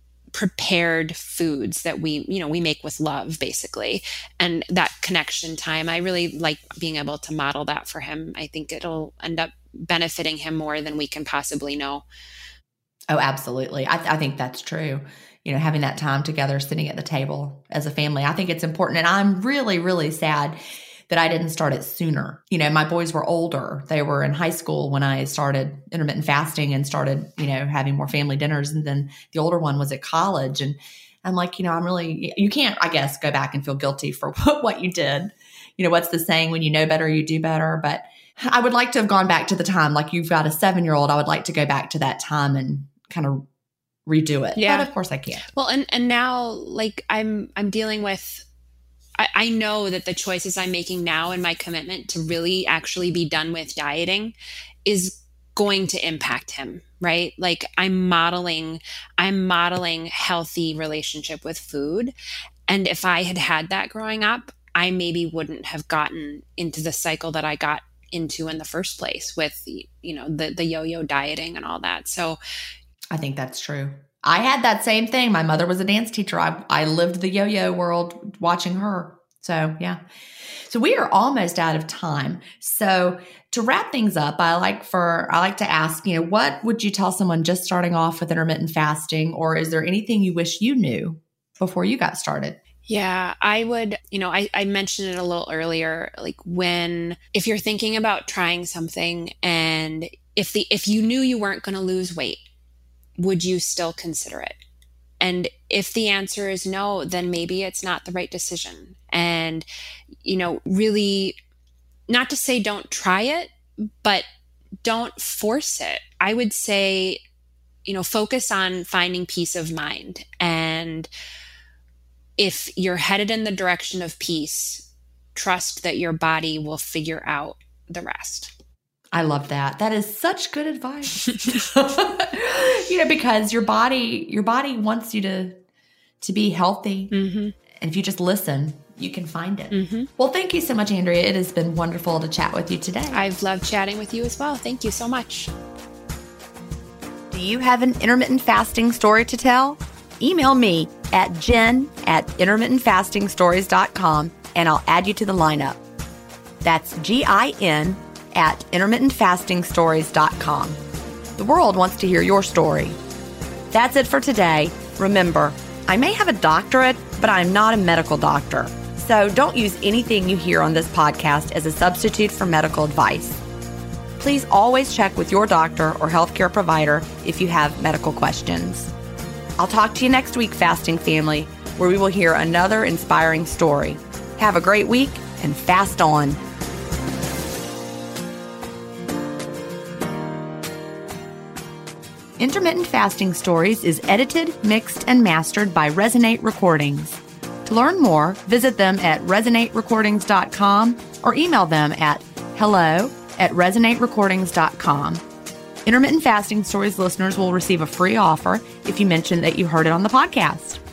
Speaker 2: prepared foods that we, you know, we make with love, basically. And that connection time, I really like being able to model that for him. I think it'll end up benefiting him more than we can possibly know.
Speaker 1: Oh, absolutely. I, th- I think that's true. You know, having that time together, sitting at the table as a family, I think it's important. And I'm really, really sad that I didn't start it sooner. You know, my boys were older. They were in high school when I started intermittent fasting and started, you know, having more family dinners. And then the older one was at college. And I'm like, you know, I'm really, you can't, I guess, go back and feel guilty for what you did. You know, what's the saying? When you know better, you do better. But I would like to have gone back to the time, like you've got a seven-year-old, I would like to go back to that time and kind of redo it.
Speaker 2: Yeah.
Speaker 1: But of course I can't.
Speaker 2: Well, and, and now like I'm, I'm dealing with, I, I know that the choices I'm making now and my commitment to really actually be done with dieting is going to impact him, right? Like I'm modeling, I'm modeling healthy relationship with food. And if I had had that growing up, I maybe wouldn't have gotten into the cycle that I got into in the first place with, you know, the, the yo-yo dieting and all that. So
Speaker 1: I think that's true. I had that same thing. My mother was a dance teacher. I, I lived the yo-yo world watching her. So yeah. So we are almost out of time. So to wrap things up, I like for, I like to ask, you know, what would you tell someone just starting off with intermittent fasting, or is there anything you wish you knew before you got started?
Speaker 2: Yeah, I would, you know, I, I mentioned it a little earlier, like when, if you're thinking about trying something and if the, if you knew you weren't going to lose weight, would you still consider it? And if the answer is no, then maybe it's not the right decision. And, you know, really, not to say don't try it, but don't force it. I would say, you know, focus on finding peace of mind. And if you're headed in the direction of peace, trust that your body will figure out the rest.
Speaker 1: I love that. That is such good advice. You know, because your body, your body wants you to, to be healthy. Mm-hmm. And if you just listen, you can find it. Mm-hmm. Well, thank you so much, Andrea. It has been wonderful to chat with you today.
Speaker 2: I've loved chatting with you as well. Thank you so much.
Speaker 3: Do you have an intermittent fasting story to tell? Email me at jen at intermittent fasting stories dot com and I'll add you to the lineup. That's G I N at intermittent fasting stories dot com. The world wants to hear your story. That's it for today. Remember, I may have a doctorate, but I'm not a medical doctor. So don't use anything you hear on this podcast as a substitute for medical advice. Please always check with your doctor or healthcare provider if you have medical questions. I'll talk to you next week, Fasting Family, where we will hear another inspiring story. Have a great week and fast on. Intermittent Fasting Stories is edited, mixed, and mastered by Resonate Recordings. To learn more, visit them at resonate recordings dot com or email them at hello at resonate recordings dot com. Intermittent Fasting Stories listeners will receive a free offer if you mention that you heard it on the podcast.